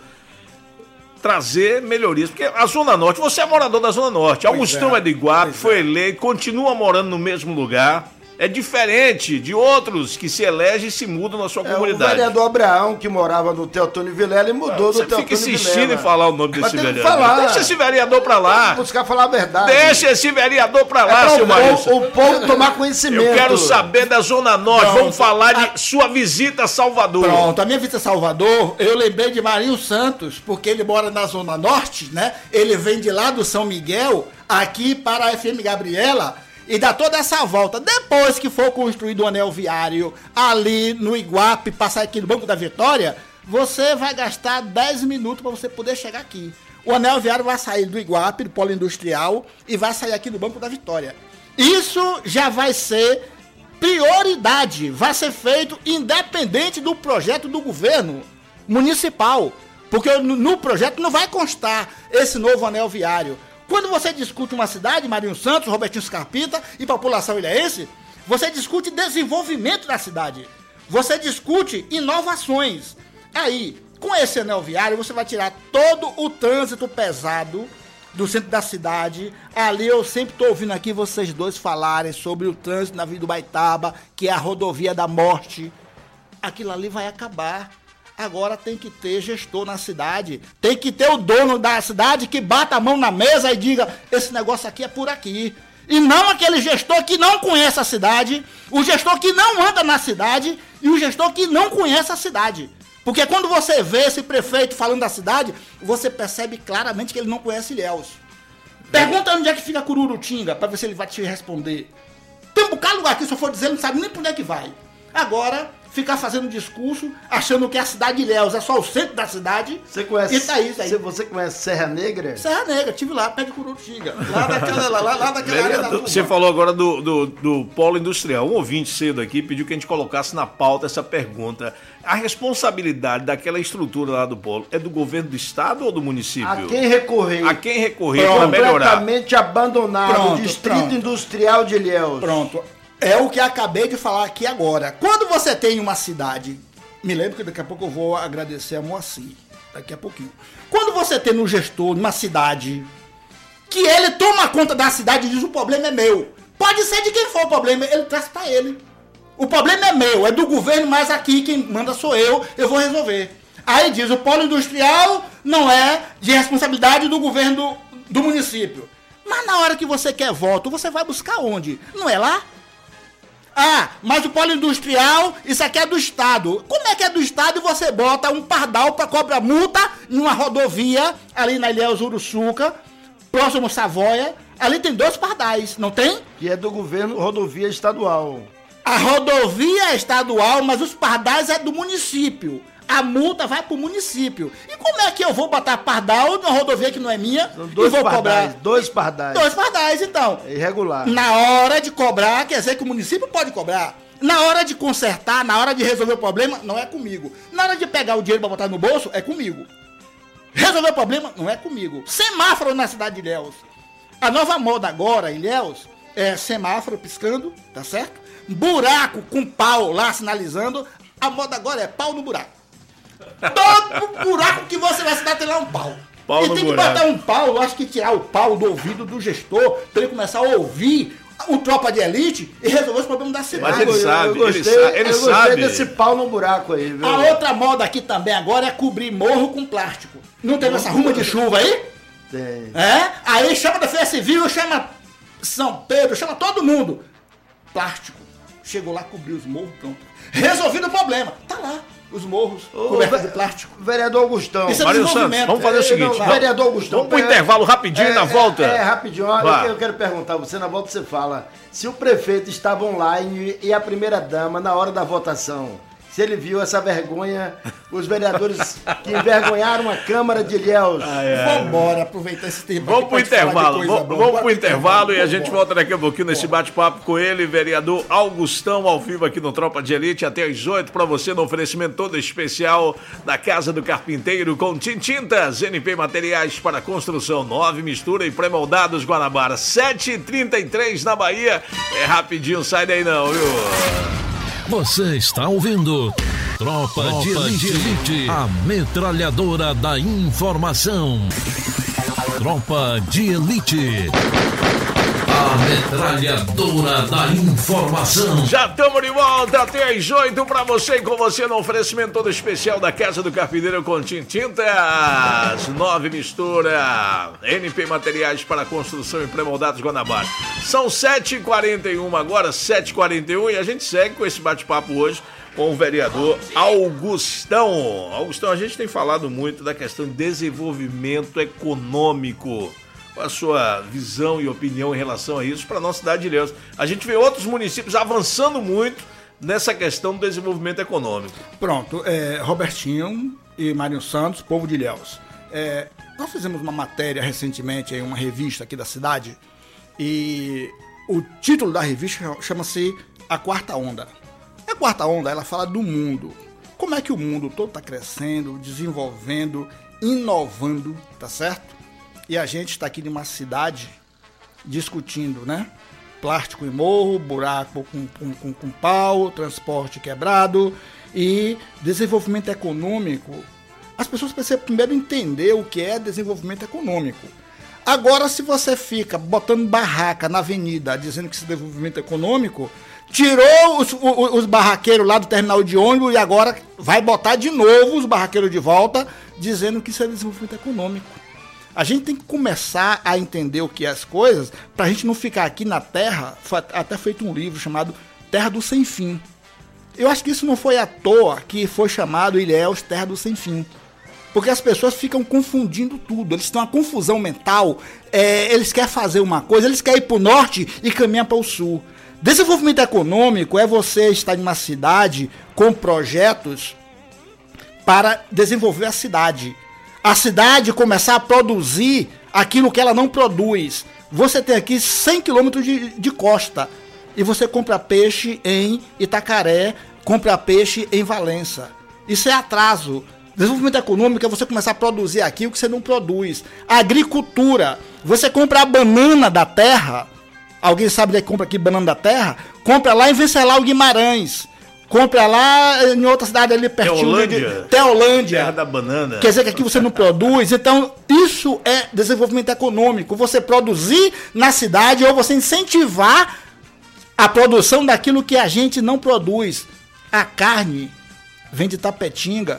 trazer melhorias, porque a Zona Norte, você é morador da Zona Norte, Augustão é, é de Iguape, foi eleito, continua morando no mesmo lugar. É diferente de outros que se elegem e se mudam na sua é, comunidade. O vereador Abraão, que morava no Teotônio Vilela, e mudou Você do Teotônio Vilela. Você fica insistindo em falar o nome desse vereador. Falar. Deixa esse vereador pra lá. Vamos buscar falar a verdade. Deixa esse vereador pra lá, é seu Maurício. O, o povo tomar conhecimento. Eu quero saber da Zona Norte. Pronto. Vamos falar de a... sua visita a Salvador. Pronto, a minha visita a Salvador, eu lembrei de Marinho Santos, porque ele mora na Zona Norte, né? Ele vem de lá do São Miguel, aqui para a F M Gabriela, e dá toda essa volta. Depois que for construído o anel viário ali no Iguape, passar aqui no Banco da Vitória, você vai gastar dez minutos para você poder chegar aqui. O anel viário vai sair do Iguape, do Polo Industrial, e vai sair aqui do Banco da Vitória. Isso já vai ser prioridade, vai ser feito independente do projeto do governo municipal, porque no, no projeto não vai constar esse novo anel viário. Quando você discute uma cidade, Marinho Santos, Robertinho Scarpita e população ilhéense, você discute desenvolvimento da cidade. Você discute inovações. Aí, com esse anel viário, você vai tirar todo o trânsito pesado do centro da cidade. Ali eu sempre estou ouvindo aqui vocês dois falarem sobre o trânsito na Via do Baitaba, que é a rodovia da morte. Aquilo ali vai acabar. Agora tem que ter gestor na cidade, tem que ter o dono da cidade que bata a mão na mesa e diga, esse negócio aqui é por aqui. E não aquele gestor que não conhece a cidade, o gestor que não anda na cidade e o gestor que não conhece a cidade. Porque quando você vê esse prefeito falando da cidade, você percebe claramente que ele não conhece Ilhéus. Pergunta onde é que fica Cururutinga, para ver se ele vai te responder. Tem um bocado de lugar aqui, se eu for dizer, ele não sabe nem por onde é que vai. Agora, ficar fazendo discurso, achando que a cidade de Ilhéus é só o centro da cidade. Você conhece, e tá isso aí. Você conhece Serra Negra? Serra Negra, tive lá, perto de Cururutinga. Lá daquela, lá, lá, lá daquela área da Você turma. Falou agora do, do, do polo industrial. Um ouvinte cedo aqui pediu que a gente colocasse na pauta essa pergunta. A responsabilidade daquela estrutura lá do polo é do governo do estado ou do município? A quem recorrer? A quem recorrer para melhorar? Completamente abandonado Pronto, o Distrito pronto. Industrial de Ilhéus. Pronto. É o que acabei de falar aqui agora. Quando você tem uma cidade, me lembro que daqui a pouco eu vou agradecer a Moacir, daqui a pouquinho. Quando você tem um gestor numa cidade, que ele toma conta da cidade e diz o problema é meu. Pode ser de quem for o problema, ele traz pra ele. O problema é meu, é do governo, mas aqui quem manda sou eu, eu vou resolver. Aí diz, o polo industrial não é de responsabilidade do governo do, do município. Mas na hora que você quer voto, você vai buscar onde? Não é lá? Ah, mas o polo industrial, isso aqui é do Estado. Como é que é do Estado e você bota um pardal para cobrar multa numa rodovia ali na Ilhéus Uruçuca, próximo Savoia? Ali tem dois pardais, não tem? Que é do governo rodovia estadual. A rodovia é estadual, mas os pardais é do município. A multa vai pro município. E como é que eu vou botar pardal numa rodovia que não é minha? São dois e vou pardais, cobrar? dois pardais. Dois pardais, então. É irregular. Na hora de cobrar, quer dizer que o município pode cobrar. Na hora de consertar, na hora de resolver o problema, não é comigo. Na hora de pegar o dinheiro pra botar no bolso, é comigo. Resolver o problema, não é comigo. Semáforo na cidade de Ilhéus. A nova moda agora, em Ilhéus, é semáforo piscando, tá certo? Buraco com pau lá sinalizando. A moda agora é pau no buraco. Todo buraco que você vai se dar tem lá um pau. Pau e no tem buraco. que botar um pau, eu acho que tirar o pau do ouvido do gestor, pra ele começar a ouvir o Tropa de Elite e resolver os problemas da cidade. Mas ele eu, sabe, eu gostei, ele sabe, ele eu gostei sabe. desse pau no buraco aí, viu? A outra moda aqui também agora é cobrir morro com plástico. Não teve essa ruma de chuva aí? Tem. É? Aí chama da Defesa Civil, chama São Pedro, chama todo mundo. Plástico. Chegou lá, cobriu os morros, pronto. Resolvido o problema. Tá lá, os morros Ô, cobertos ve- de plástico. Vereador Augustão. Isso é Mário Santos, desenvolvimento. vamos fazer o É, seguinte. não, vamos- vereador Augustão. Vamos pro é- intervalo rapidinho é, na é, volta. É, rapidinho. Olha, Vá. eu, eu quero perguntar, você na volta você fala, se o prefeito estava online e a primeira-dama na hora da votação, se ele viu essa vergonha, os vereadores que envergonharam a Câmara de Ilhéus. Vambora, aproveitar esse tempo. Vamos aqui pro pra gente falar de intervalo, coisa vamos, boa. vamos Bora pro intervalo e a gente vambora. volta daqui a pouquinho nesse bate-papo com ele, vereador Augustão, ao vivo aqui no Tropa de Elite, até às oito para você, no oferecimento todo especial da Casa do Carpinteiro com Tintintas, N P Materiais para Construção, nove mistura e pré-moldados Guanabara, sete e trinta e três na Bahia, é rapidinho, sai daí não, viu? Você está ouvindo Tropa, Tropa de, Elite, de Elite, a metralhadora da informação. Tropa de Elite, a metralhadora da informação. Já estamos de volta até às oito para você e com você no oferecimento todo especial da Casa do Carpinteiro com Tintintas, nove mistura, N P Materiais para Construção e Pré-moldados Guanabara. São sete e quarenta e um agora, sete e quarenta e um e a gente segue com esse bate-papo hoje com o vereador Augustão. Augustão, a gente tem falado muito da questão de desenvolvimento econômico. Qual a sua visão e opinião em relação a isso para a nossa cidade de Ilhéus? A gente vê outros municípios avançando muito nessa questão do desenvolvimento econômico. Pronto, é, Robertinho e Mário Santos, povo de Ilhéus. É, nós fizemos uma matéria recentemente em uma revista aqui da cidade e o título da revista chama-se A Quarta Onda. A Quarta Onda, ela fala do mundo. Como é que o mundo todo está crescendo, desenvolvendo, inovando, tá certo? E a gente está aqui numa cidade discutindo, né? Plástico em morro, buraco com, com, com, com pau, transporte quebrado e desenvolvimento econômico. As pessoas precisam primeiro entender o que é desenvolvimento econômico. Agora, se você fica botando barraca na avenida dizendo que isso é desenvolvimento econômico, tirou os, os, os barraqueiros lá do terminal de ônibus e agora vai botar de novo os barraqueiros de volta dizendo que isso é desenvolvimento econômico. A gente tem que começar a entender o que é as coisas, pra gente não ficar aqui na Terra. Foi até feito um livro chamado Terra do Sem Fim. Eu acho que isso não foi à toa que foi chamado Ilhéus Terra do Sem Fim. Porque as pessoas ficam confundindo tudo. Eles têm uma confusão mental. É, eles querem fazer uma coisa, eles querem ir para o norte e caminhar para o sul. Desenvolvimento econômico é você estar em uma cidade com projetos para desenvolver a cidade. A cidade começar a produzir aquilo que ela não produz. Você tem aqui cem quilômetros de, de costa e você compra peixe em Itacaré, compra peixe em Valença. Isso é atraso. Desenvolvimento econômico é você começar a produzir aquilo que você não produz. A agricultura, você compra a banana da terra. Alguém sabe onde é que compra aqui banana da terra? Compra lá em Venceslau Guimarães. Compra lá em outra cidade ali pertinho. Teolândia. De Teolândia. Terra da banana. Quer dizer que aqui você não produz. Então, isso é desenvolvimento econômico. Você produzir na cidade ou você incentivar a produção daquilo que a gente não produz. A carne vem de Tapetinga.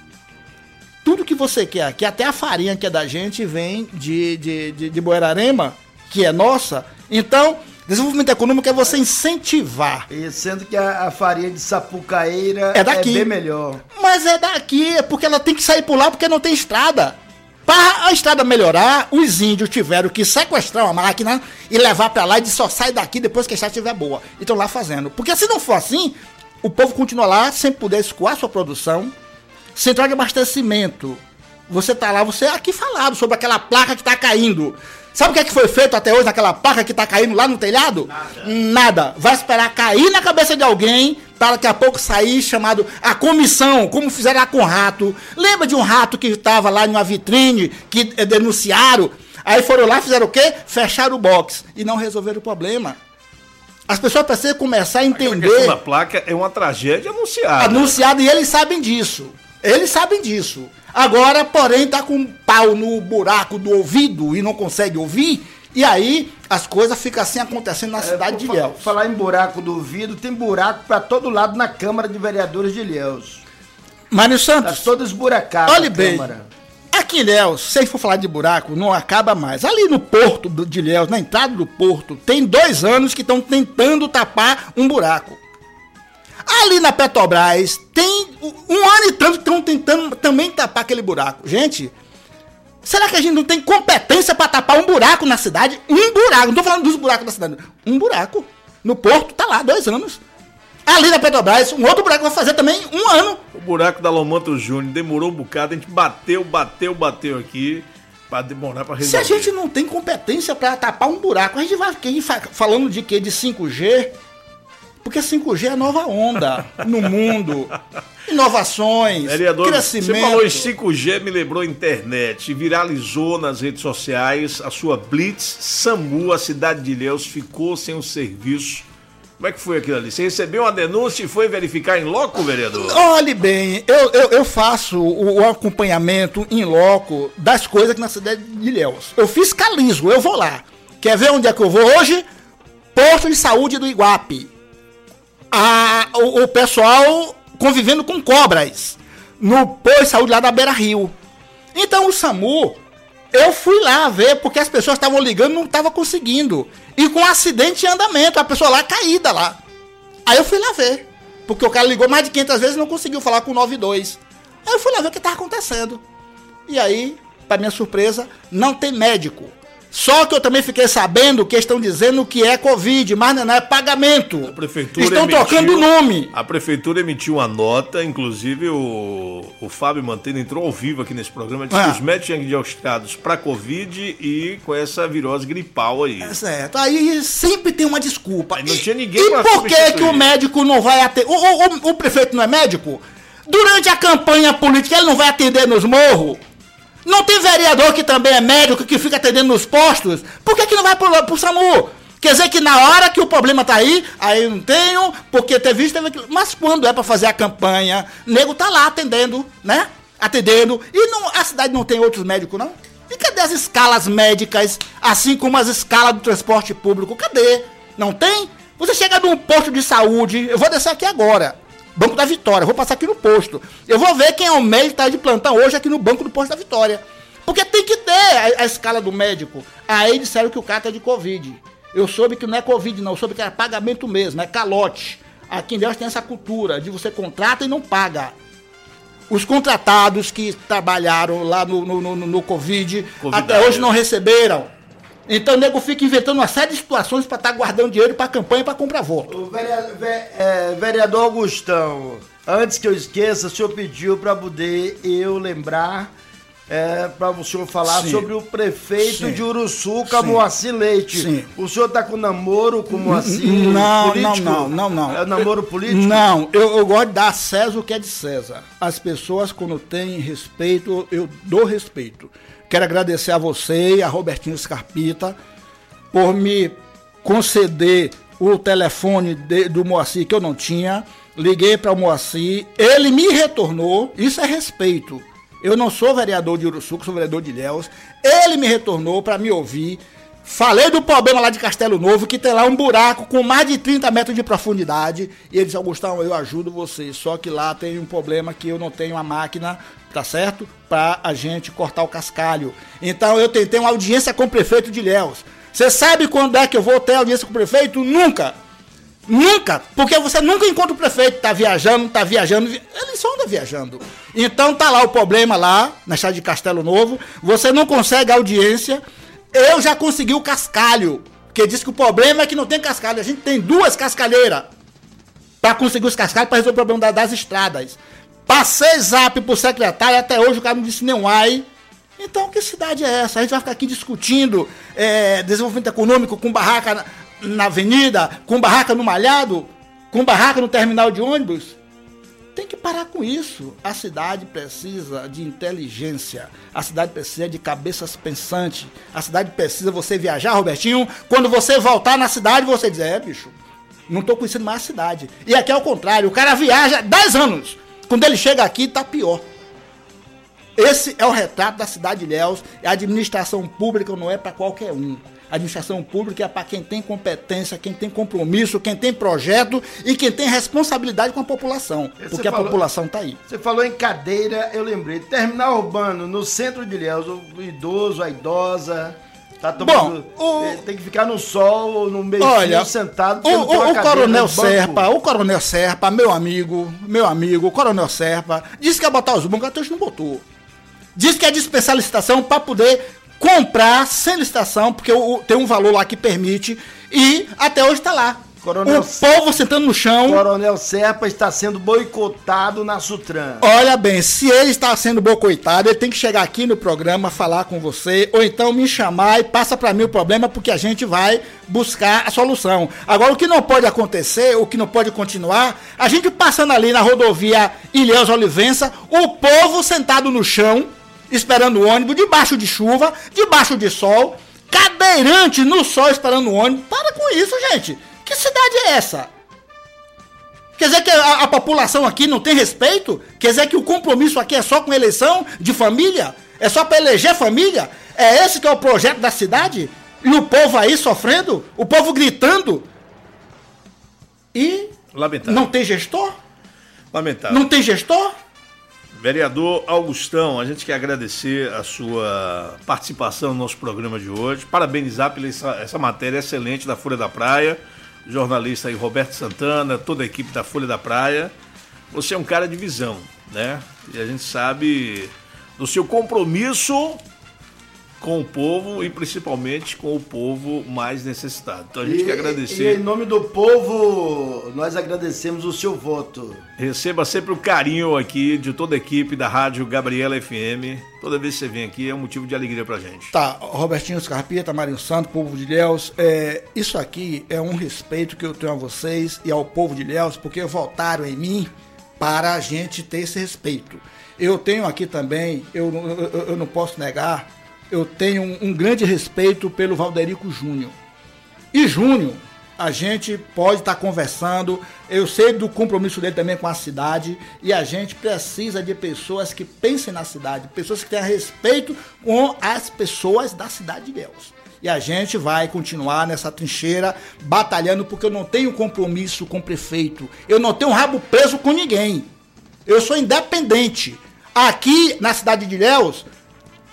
Tudo que você quer aqui, até a farinha que é da gente, vem de, de, de, de Buerarema, que é nossa. Então, desenvolvimento econômico é você incentivar. E sendo que a, a farinha de Sapucaíra é, daqui. é bem melhor. Mas é daqui, é porque ela tem que sair por lá porque não tem estrada. Para a estrada melhorar, os índios tiveram que sequestrar uma máquina e levar para lá e só sai daqui depois que a estrada estiver boa. E estão lá fazendo. Porque se não for assim, o povo continua lá sem poder escoar sua produção. Central de abastecimento. Você tá lá, você aqui falado sobre aquela placa que tá caindo. Sabe o que é que foi feito até hoje naquela placa que tá caindo lá no telhado? Nada. Nada. Vai esperar cair na cabeça de alguém para daqui a pouco sair chamado a comissão, como fizeram lá com o rato. Lembra de um rato que estava lá em uma vitrine, que denunciaram? Aí foram lá e fizeram o quê? Fecharam o box e não resolveram o problema. As pessoas precisam começar a entender. A questão da placa é uma tragédia anunciada. Anunciada, e eles sabem disso. Eles sabem disso. Agora, porém, tá com um pau no buraco do ouvido e não consegue ouvir. E aí, as coisas ficam assim acontecendo na é, cidade de Ilhéus. Falar em buraco do ouvido, tem buraco para todo lado na Câmara de Vereadores de Ilhéus. Mário Santos. Tá todo esburacado. Olha bem. Câmara. Aqui em Ilhéus, se a gente for falar de buraco, não acaba mais. Ali no porto de Ilhéus, na entrada do porto, tem dois anos que estão tentando tapar um buraco. Ali na Petrobras, tem um ano e tanto que estão tentando também tapar aquele buraco. Gente, será que a gente não tem competência para tapar um buraco na cidade? Um buraco, não estou falando dos buracos da cidade. Um buraco. No Porto, tá lá, dois anos. Ali na Petrobras, um outro buraco vai fazer também um ano. O buraco da Lomanto Júnior demorou um bocado, a gente bateu, bateu, bateu aqui, para demorar para resolver. Se a gente não tem competência para tapar um buraco, a gente vai aqui falando de quê? De cinco G? Porque cinco G é a nova onda no mundo. Inovações, Vereador, crescimento. Você falou em cinco G, me lembrou a internet. Viralizou nas redes sociais a sua Blitz SAMU. A cidade de Ilhéus ficou sem o serviço. Como é que foi aquilo ali? Você recebeu uma denúncia e foi verificar em loco, vereador? Olhe bem, eu, eu, eu faço o, o acompanhamento em loco das coisas aqui na cidade de Ilhéus. Eu fiscalizo, eu vou lá. Quer ver onde é que eu vou hoje? Posto de saúde do Iguape. A, o, o pessoal convivendo com cobras no posto de saúde lá da Beira Rio. Então o SAMU, eu fui lá ver porque as pessoas estavam ligando e não estavam conseguindo. E com um acidente em andamento, a pessoa lá caída lá. Aí eu fui lá ver, porque o cara ligou mais de quinhentas vezes e não conseguiu falar com o noventa e dois. Aí eu fui lá ver o que estava acontecendo. E aí, para minha surpresa, não tem médico. Só que eu também fiquei sabendo que estão dizendo que é Covid, mas não é pagamento. A prefeitura Estão emitiu, trocando o nome. A prefeitura emitiu uma nota, inclusive o, o Fábio Mantena entrou ao vivo aqui nesse programa, disse ah. que os médicos tinham diagnosticados para Covid e com essa virose gripal aí. É certo. Aí sempre tem uma desculpa. Aí não e, tinha ninguém E por que que o médico não vai atender? O, o, o, o prefeito não é médico? Durante a campanha política ele não vai atender nos morros? Não tem vereador que também é médico, que fica atendendo nos postos? Por que que não vai pro, pro SAMU? Quer dizer que na hora que o problema tá aí, aí eu não tenho, porque teve isso, teve aquilo. Mas quando é pra fazer a campanha, o nego tá lá atendendo, né? Atendendo. E não, a cidade não tem outros médicos, não? E cadê as escalas médicas, assim como as escalas do transporte público? Cadê? Não tem? Você chega num posto de saúde, eu vou descer aqui agora. Banco da Vitória, vou passar aqui no posto. Eu vou ver quem é o médico que está de plantão hoje aqui no banco do posto da Vitória. porque tem que ter a, a escala do médico. Aí disseram que o cara tá de Covid. Eu soube que não é Covid, não. Eu soube que era pagamento mesmo, é calote. Aqui em Deus tem essa cultura de você contrata e não paga. Os contratados que trabalharam lá no, no, no, no Covid, Convidado. até hoje não receberam. Então o nego fica inventando uma série de situações para estar tá guardando dinheiro para campanha, para comprar voto. O vereador, é, vereador Augustão, antes que eu esqueça, o senhor pediu para poder eu lembrar, é, para o senhor falar Sim. sobre o prefeito Sim. de Uruçuca, Sim. Moacir Leite. Sim. O senhor está com namoro com o Moacir não, político? Não, não, não, não. É namoro político? Não, eu, eu gosto de dar a César o que é de César. As pessoas, quando têm respeito, eu dou respeito. Quero agradecer a você e a Robertinho Scarpita por me conceder o telefone de, do Moacir que eu não tinha. Liguei para o Moacir, ele me retornou, isso é respeito. Eu não sou vereador de Uruçuca, sou vereador de Ilhéus. Ele me retornou para me ouvir. Falei do problema lá de Castelo Novo, que tem lá um buraco com mais de trinta metros de profundidade. E ele disse, Augustão, eu ajudo você. Só que lá tem um problema que eu não tenho a máquina, tá certo? Para a gente cortar o cascalho. Então eu tentei uma audiência com o prefeito de Ilhéus. Você sabe quando é que eu vou ter audiência com o prefeito? Nunca. Nunca, porque você nunca encontra o prefeito, tá viajando, tá viajando, ele só anda viajando. Então tá lá o problema lá, na estrada de Castelo Novo, você não consegue audiência, eu já consegui o cascalho, porque diz que o problema é que não tem cascalho, a gente tem duas cascalheiras para conseguir os cascalhos, para resolver o problema das estradas. Passei zap pro secretário, até hoje o cara não disse nem um ai. Então que cidade é essa? A gente vai ficar aqui discutindo é, desenvolvimento econômico com barraca na, na avenida, com barraca no malhado, com barraca no terminal de ônibus? Tem que parar com isso. A cidade precisa de inteligência. A cidade precisa de cabeças pensantes. A cidade precisa você viajar, Robertinho. Quando você voltar na cidade, você diz, é, bicho, não tô conhecendo mais a cidade. E aqui é o contrário. O cara viaja dez anos. Quando ele chega aqui, tá pior. Esse é o retrato da cidade de Ilhéus. A administração pública não é para qualquer um. A administração pública é para quem tem competência, quem tem compromisso, quem tem projeto e quem tem responsabilidade com a população. Você porque falou, a população está aí. Você falou em cadeira, eu lembrei. Terminal urbano, no centro de Ilhéus, o idoso, a idosa... Tá tomando, Bom, o... tem que ficar no sol ou no meio Olha, sentado. O, o, o Coronel Serpa, o Coronel Serpa, meu amigo, meu amigo, o Coronel Serpa, disse que ia botar os bancos, até hoje não botou. Disse que ia dispensar a licitação para poder comprar sem licitação, porque o, tem um valor lá que permite, e até hoje está lá. Coronel, o povo sentando no chão. Coronel Serpa está sendo boicotado na Sutran. Olha bem, se ele está sendo boicotado, ele tem que chegar aqui no programa, falar com você, ou então me chamar e passa para mim o problema, porque a gente vai buscar a solução. Agora, o que não pode acontecer, o que não pode continuar, a gente passando ali na rodovia Ilhéus Olivença, o povo sentado no chão, esperando o ônibus, debaixo de chuva, debaixo de sol, cadeirante no sol esperando o ônibus. Para com isso, gente. Que cidade é essa? Quer dizer que a, a população aqui não tem respeito? Quer dizer que o compromisso aqui é só com eleição de família? É só para eleger família? É esse que é o projeto da cidade? E o povo aí sofrendo? O povo gritando? E Lamentável. Não tem gestor? Lamentável. Não tem gestor? Vereador Augustão, a gente quer agradecer a sua participação no nosso programa de hoje, parabenizar pela essa, essa matéria excelente da Folha da Praia, jornalista aí Roberto Santana, toda a equipe da Folha da Praia. Você é um cara de visão, né? E a gente sabe do seu compromisso com o povo e principalmente com o povo mais necessitado. Então a gente e, quer agradecer. E em nome do povo, nós agradecemos o seu voto. Receba sempre o carinho aqui de toda a equipe da Rádio Gabriela F M. Toda vez que você vem aqui é um motivo de alegria pra gente. Tá, Robertinho Scarpita, Marinho Santo, povo de Ilhéus, é, isso aqui é um respeito que eu tenho a vocês e ao povo de Ilhéus, porque votaram em mim para a gente ter esse respeito. Eu tenho aqui também, eu, eu, eu não posso negar, eu tenho um, um grande respeito pelo Valderico Júnior. E Júnior, a gente pode estar tá conversando, eu sei do compromisso dele também com a cidade, e a gente precisa de pessoas que pensem na cidade, pessoas que tenham respeito com as pessoas da cidade de Ilhéus. E a gente vai continuar nessa trincheira, batalhando, porque eu não tenho compromisso com o prefeito, eu não tenho rabo preso com ninguém, eu sou independente. Aqui na cidade de Ilhéus,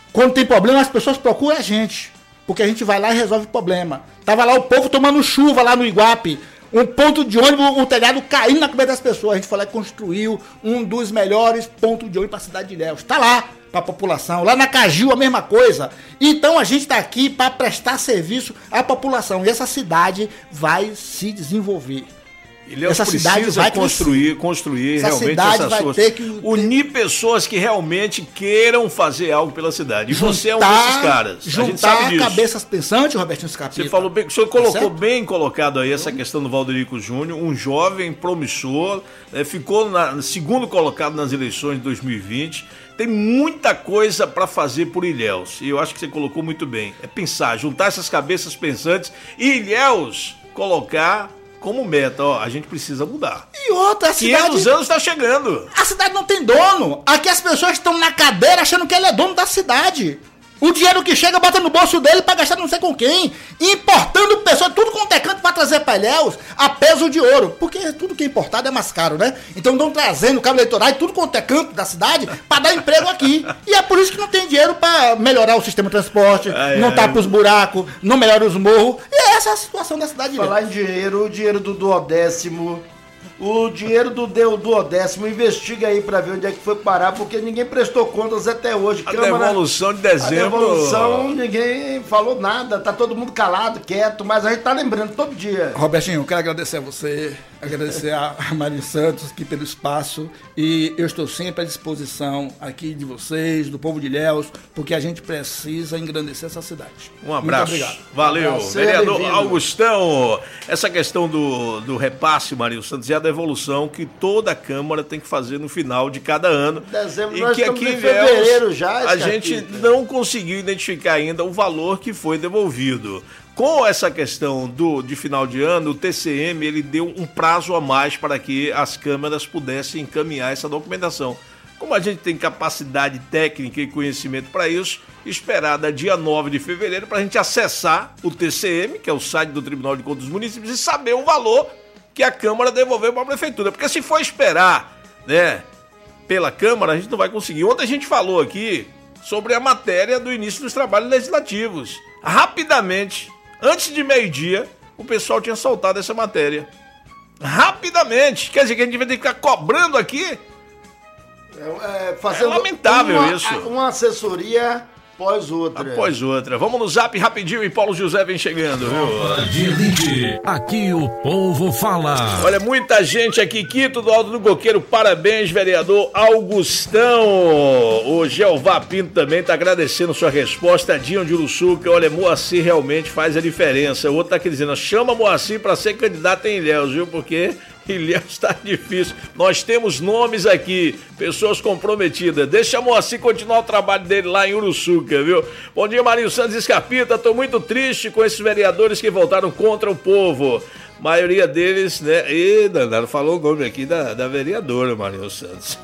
Quando tem problema, as pessoas procuram a gente. Porque a gente vai lá e resolve o problema. Tava lá o povo tomando chuva lá no Iguape. Um ponto de ônibus, um telhado caindo na cabeça das pessoas. A gente foi lá e construiu um dos melhores pontos de ônibus para a cidade de Ilhéus. Está lá para a população. Lá na Cagil a mesma coisa. Então a gente está aqui para prestar serviço à população. E essa cidade vai se desenvolver. Ilhéus precisa construir, construir essa realmente cidade essas vai suas, ter que unir pessoas que realmente queiram fazer algo pela cidade. E juntar, você é um desses caras. Juntar a gente sabe disso. cabeças pensantes, Robertinho Scarpita. Você falou bem, o senhor colocou tá bem colocado aí essa questão do Valderico Júnior, um jovem promissor, né, ficou na, segundo colocado nas eleições de dois mil e vinte. Tem muita coisa para fazer por Ilhéus. E eu acho que você colocou muito bem. É pensar, juntar essas cabeças pensantes e Ilhéus colocar como meta, ó, a gente precisa mudar. E outra, a cidade... quinhentos anos está chegando. A cidade não tem dono. Aqui as pessoas estão na cadeira achando que ele é dono da cidade. O dinheiro que chega bota no bolso dele pra gastar não sei com quem. Importando pessoas, tudo quanto é canto pra trazer pra Ilhéus a peso de ouro. Porque tudo que é importado é mais caro, né? Então estão trazendo cabo eleitoral e tudo quanto é canto da cidade pra dar emprego aqui. E é por isso que não tem dinheiro pra melhorar o sistema de transporte, ai, não ai. tapa os buracos, não melhora os morros. E essa é a situação da cidade. Falar em dinheiro, o dinheiro do duodécimo... O dinheiro do duodécimo, investiga aí pra ver onde é que foi parar, porque ninguém prestou contas até hoje. A Câmara, devolução de dezembro... A devolução, ninguém falou nada, tá todo mundo calado, quieto, mas a gente tá lembrando todo dia. Robertinho, eu quero agradecer a você, agradecer a Marinho Santos aqui pelo espaço, e eu estou sempre à disposição aqui de vocês, do povo de Ilhéus, porque a gente precisa engrandecer essa cidade. Um abraço. Muito obrigado. Valeu. Um abraço. Vereador Augustão, essa questão do, do repasse, Marinho Santos, é a devolução que toda a Câmara tem que fazer no final de cada ano. Dezembro, e nós que estamos aqui em fevereiro já. A gente não conseguiu identificar ainda o valor que foi devolvido. Com essa questão do, de final de ano, o T C M ele deu um prazo a mais para que as câmaras pudessem encaminhar essa documentação. Como a gente tem capacidade técnica e conhecimento para isso, esperada dia nove de fevereiro para a gente acessar o T C M, que é o site do Tribunal de Contas dos Municípios, e saber o valor que a Câmara devolveu para a Prefeitura. Porque se for esperar, né, pela Câmara, a gente não vai conseguir. Ontem a gente falou aqui sobre a matéria do início dos trabalhos legislativos. Rapidamente, antes de meio-dia, o pessoal tinha soltado essa matéria. Rapidamente. Quer dizer que a gente vai ter que ficar cobrando aqui? É, é, é lamentável uma, isso. Uma assessoria após outra. Após outra. Vamos no zap rapidinho e Paulo José vem chegando, viu? De elite. Aqui o povo fala. Olha, muita gente aqui. Quito do Alto do Coqueiro, parabéns, vereador Augustão. O Jeová Pinto também tá agradecendo sua resposta. Dinho de Uruçuca, olha, Moacir realmente faz a diferença. O outro tá aqui dizendo, chama Moacir pra ser candidato em Ilhéus, viu? Porque Ilhéus está difícil. Nós temos nomes aqui, pessoas comprometidas. Deixa a Moacir continuar o trabalho dele lá em Uruçuca, viu? Bom dia, Marinho Santos Escapita. Tô muito triste com esses vereadores que votaram contra o povo. A maioria deles, né? E Danado falou o nome aqui da, da vereadora, Marinho Santos.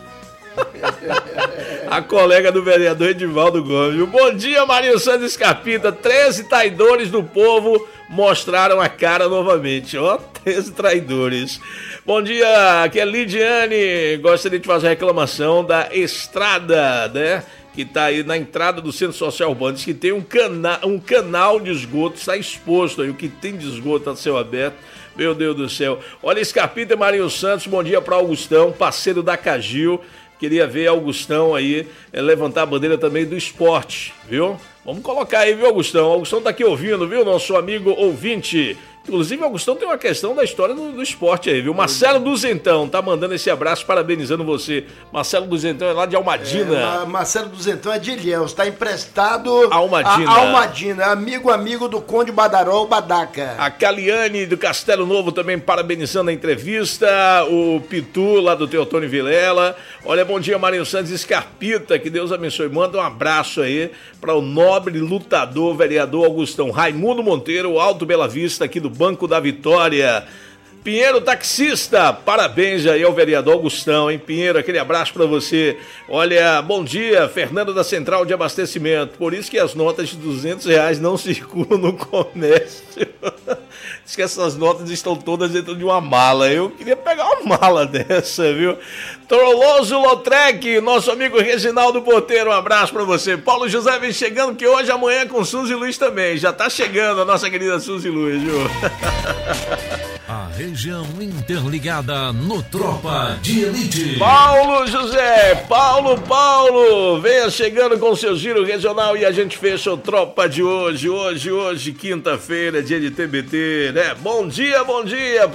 A colega do vereador Edivaldo Gomes, viu? Bom dia, Marinho Santos Escapita. treze traidores do povo mostraram a cara novamente, ó, treze traidores. Bom dia, aqui é Lidiane, gostaria de fazer a reclamação da estrada, né, que tá aí na entrada do Centro Social Urbano, diz que tem um, cana um canal de esgoto, está exposto aí, o que tem de esgoto a céu aberto, meu Deus do céu. Olha, Escapita e Marinho Santos, bom dia para Augustão, parceiro da Cagil, queria ver Augustão aí é, levantar a bandeira também do esporte, viu? Vamos colocar aí, viu, Augustão? Augustão tá aqui ouvindo, viu, nosso amigo ouvinte. Inclusive, Augustão tem uma questão da história do, do esporte aí, viu? Marcelo Duzentão tá mandando esse abraço, parabenizando você. Marcelo Duzentão é lá de Almadina. É, Marcelo Duzentão é de Ilhéus, tá emprestado Almadina. a Almadina, amigo, amigo do Conde Badaró, Badaca. A Caliane do Castelo Novo também parabenizando a entrevista. O Pitu lá do Teotônio Vilela. Olha, bom dia, Marinho Santos Escarpita, que Deus abençoe. Manda um abraço aí para o nobre lutador, vereador Augustão Raimundo Monteiro, Alto Bela Vista, aqui do Banco da Vitória. Pinheiro Taxista, parabéns aí ao vereador Augustão, hein, Pinheiro, aquele abraço pra você. Olha, bom dia, Fernando da Central de Abastecimento, por isso que as notas de duzentos reais não circulam no comércio. Diz que essas notas estão todas dentro de uma mala. Eu queria pegar uma mala dessa, viu? Troloso Lautrec, nosso amigo Reginaldo Porteiro, um abraço pra você. Paulo José vem chegando, que hoje, amanhã com Suzy Luiz também. Já tá chegando a nossa querida Suzy Luiz, viu? A região interligada no Tropa de Elite. Paulo José, Paulo, Paulo, venha chegando com seu giro regional e a gente fecha o Tropa de hoje, hoje, hoje, quinta-feira, dia de T B T, né? Bom dia, bom dia,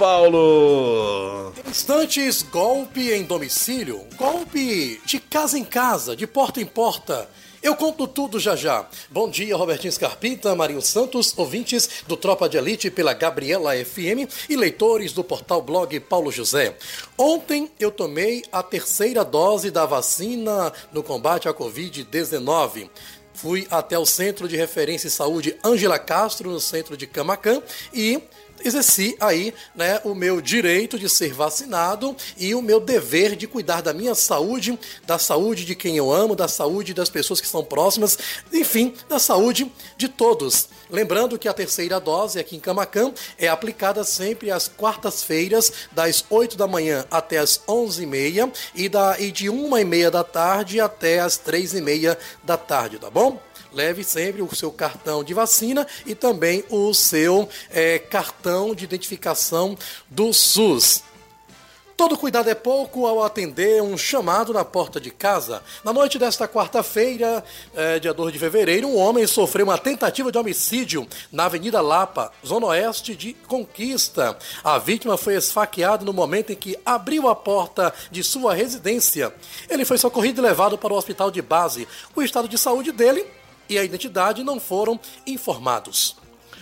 Paulo. Instantes, golpe em domicílio, golpe de casa em casa, de porta em porta. Eu conto tudo já já. Bom dia, Robertinho Scarpita, Marinho Santos, ouvintes do Tropa de Elite pela Gabriela F M e leitores do portal blog Paulo José. Ontem eu tomei a terceira dose da vacina no combate à covid dezenove. Fui até o Centro de Referência em Saúde Ângela Castro, no centro de Camaquã, e exerci aí, né, o meu direito de ser vacinado e o meu dever de cuidar da minha saúde, da saúde de quem eu amo, da saúde das pessoas que estão próximas, enfim, da saúde de todos. Lembrando que a terceira dose aqui em Camaquã é aplicada sempre às quartas-feiras, das oito da manhã até as onze e meia e, da, e de uma e meia da tarde até as três e meia da tarde, tá bom? Leve sempre o seu cartão de vacina e também o seu é, cartão de identificação do SUS. Todo cuidado é pouco ao atender um chamado na porta de casa. Na noite desta quarta-feira, é, dia dois de fevereiro, um homem sofreu uma tentativa de homicídio na Avenida Lapa, zona oeste de Conquista. A vítima foi esfaqueada no momento em que abriu a porta de sua residência. Ele foi socorrido e levado para o hospital de base. O estado de saúde dele e a identidade não foram informados.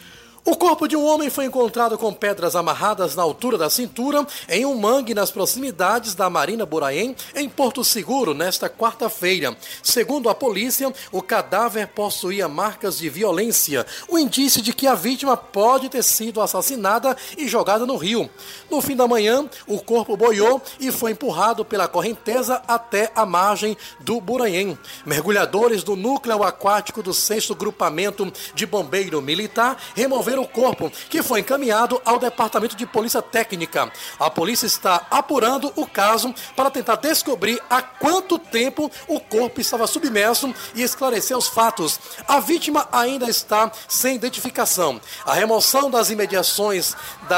O corpo de um homem foi encontrado com pedras amarradas na altura da cintura em um mangue nas proximidades da Marina Buraém, em Porto Seguro, nesta quarta-feira. Segundo a polícia, o cadáver possuía marcas de violência, o indício de que a vítima pode ter sido assassinada e jogada no rio. No fim da manhã, o corpo boiou e foi empurrado pela correnteza até a margem do Buraém. Mergulhadores do Núcleo Aquático do sexto Grupamento de Bombeiro Militar removeram o corpo, que foi encaminhado ao Departamento de Polícia Técnica. A polícia está apurando o caso para tentar descobrir há quanto tempo o corpo estava submerso e esclarecer os fatos. A vítima ainda está sem identificação. A remoção das imediações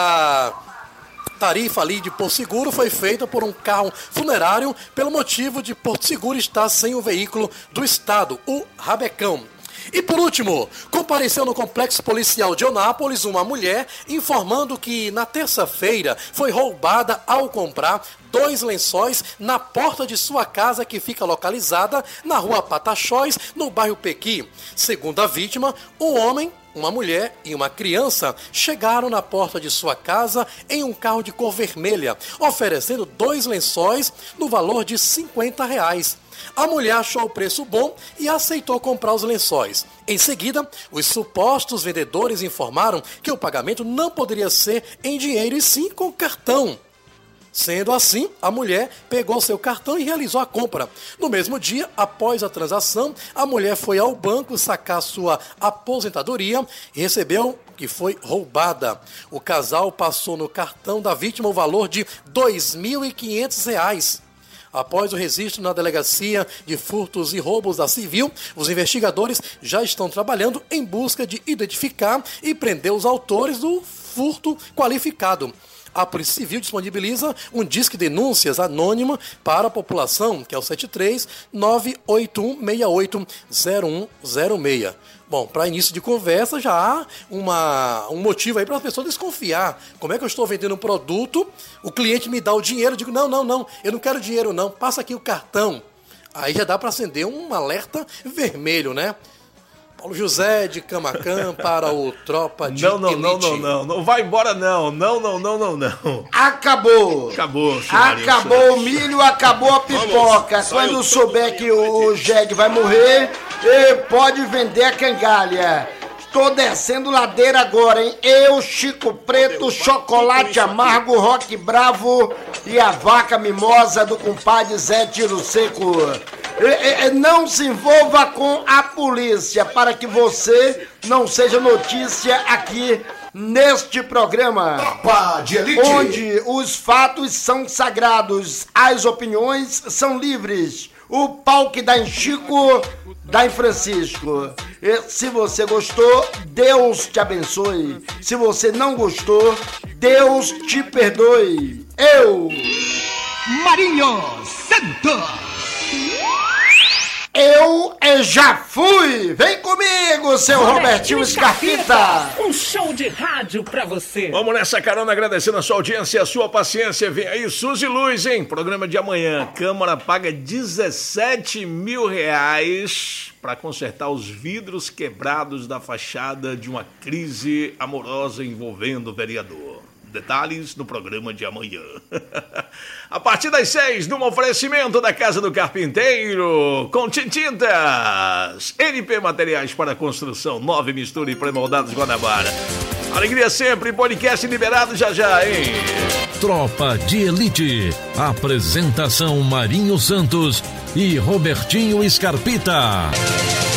da tarifa ali de Porto Seguro foi feita por um carro funerário pelo motivo de Porto Seguro estar sem o veículo do Estado, o Rabecão. E por último, compareceu no complexo policial de Onápolis uma mulher informando que na terça-feira foi roubada ao comprar dois lençóis na porta de sua casa que fica localizada na rua Pataxós, no bairro Pequi. Segundo a vítima, um homem, uma mulher e uma criança chegaram na porta de sua casa em um carro de cor vermelha, oferecendo dois lençóis no valor de cinquenta reais. A mulher achou o preço bom e aceitou comprar os lençóis. Em seguida, os supostos vendedores informaram que o pagamento não poderia ser em dinheiro e sim com cartão. Sendo assim, a mulher pegou seu cartão e realizou a compra. No mesmo dia, após a transação, a mulher foi ao banco sacar sua aposentadoria e recebeu que foi roubada. O casal passou no cartão da vítima o valor de dois mil e quinhentos reais. Após o registro na Delegacia de Furtos e Roubos da Civil, os investigadores já estão trabalhando em busca de identificar e prender os autores do furto qualificado. A Polícia Civil disponibiliza um disque de denúncias anônimo para a população, que é o sete três nove oito um seis oito zero um zero seis. Bom, para início de conversa já há uma, um motivo aí para as pessoas desconfiar. Como é que eu estou vendendo um produto, o cliente me dá o dinheiro, eu digo, não, não, não, eu não quero dinheiro não, passa aqui o cartão. Aí já dá para acender um alerta vermelho, né? Paulo José de Camaquã para o Tropa de Não, não, Elite. não, não, não, não vai embora não, não, não, não, não, não. Acabou. Acabou, Acabou o milho, acabou a pipoca. Quando souber que o Jeg vai morrer, pode vender a cangalha. Tô descendo ladeira agora, hein? Eu, Chico Preto, Chocolate Amargo, Rock Bravo e a vaca mimosa do compadre Zé Tiro Seco. Não se envolva com a polícia para que você não seja notícia aqui neste programa. Tropa de Elite. Onde os fatos são sagrados, as opiniões são livres. O pau que dá em Chico, dá em Francisco. E se você gostou, Deus te abençoe. Se você não gostou, Deus te perdoe. Eu, Marinho Santos. Eu já fui! Vem comigo, seu Robertinho Scarpita! Um show de rádio pra você! Vamos nessa carona, agradecendo a sua audiência e a sua paciência. Vem aí, Suzy Luz, hein? Programa de amanhã. Câmara paga dezessete mil reais para consertar os vidros quebrados da fachada de uma crise amorosa envolvendo o vereador. Detalhes no programa de amanhã. A partir das seis, num oferecimento da Casa do Carpinteiro, com tintintas, N P Materiais para Construção, nove mistura e pré-moldados Guanabara. Alegria sempre, podcast liberado já já, hein? Tropa de Elite. Apresentação Marinho Santos e Robertinho Scarpita.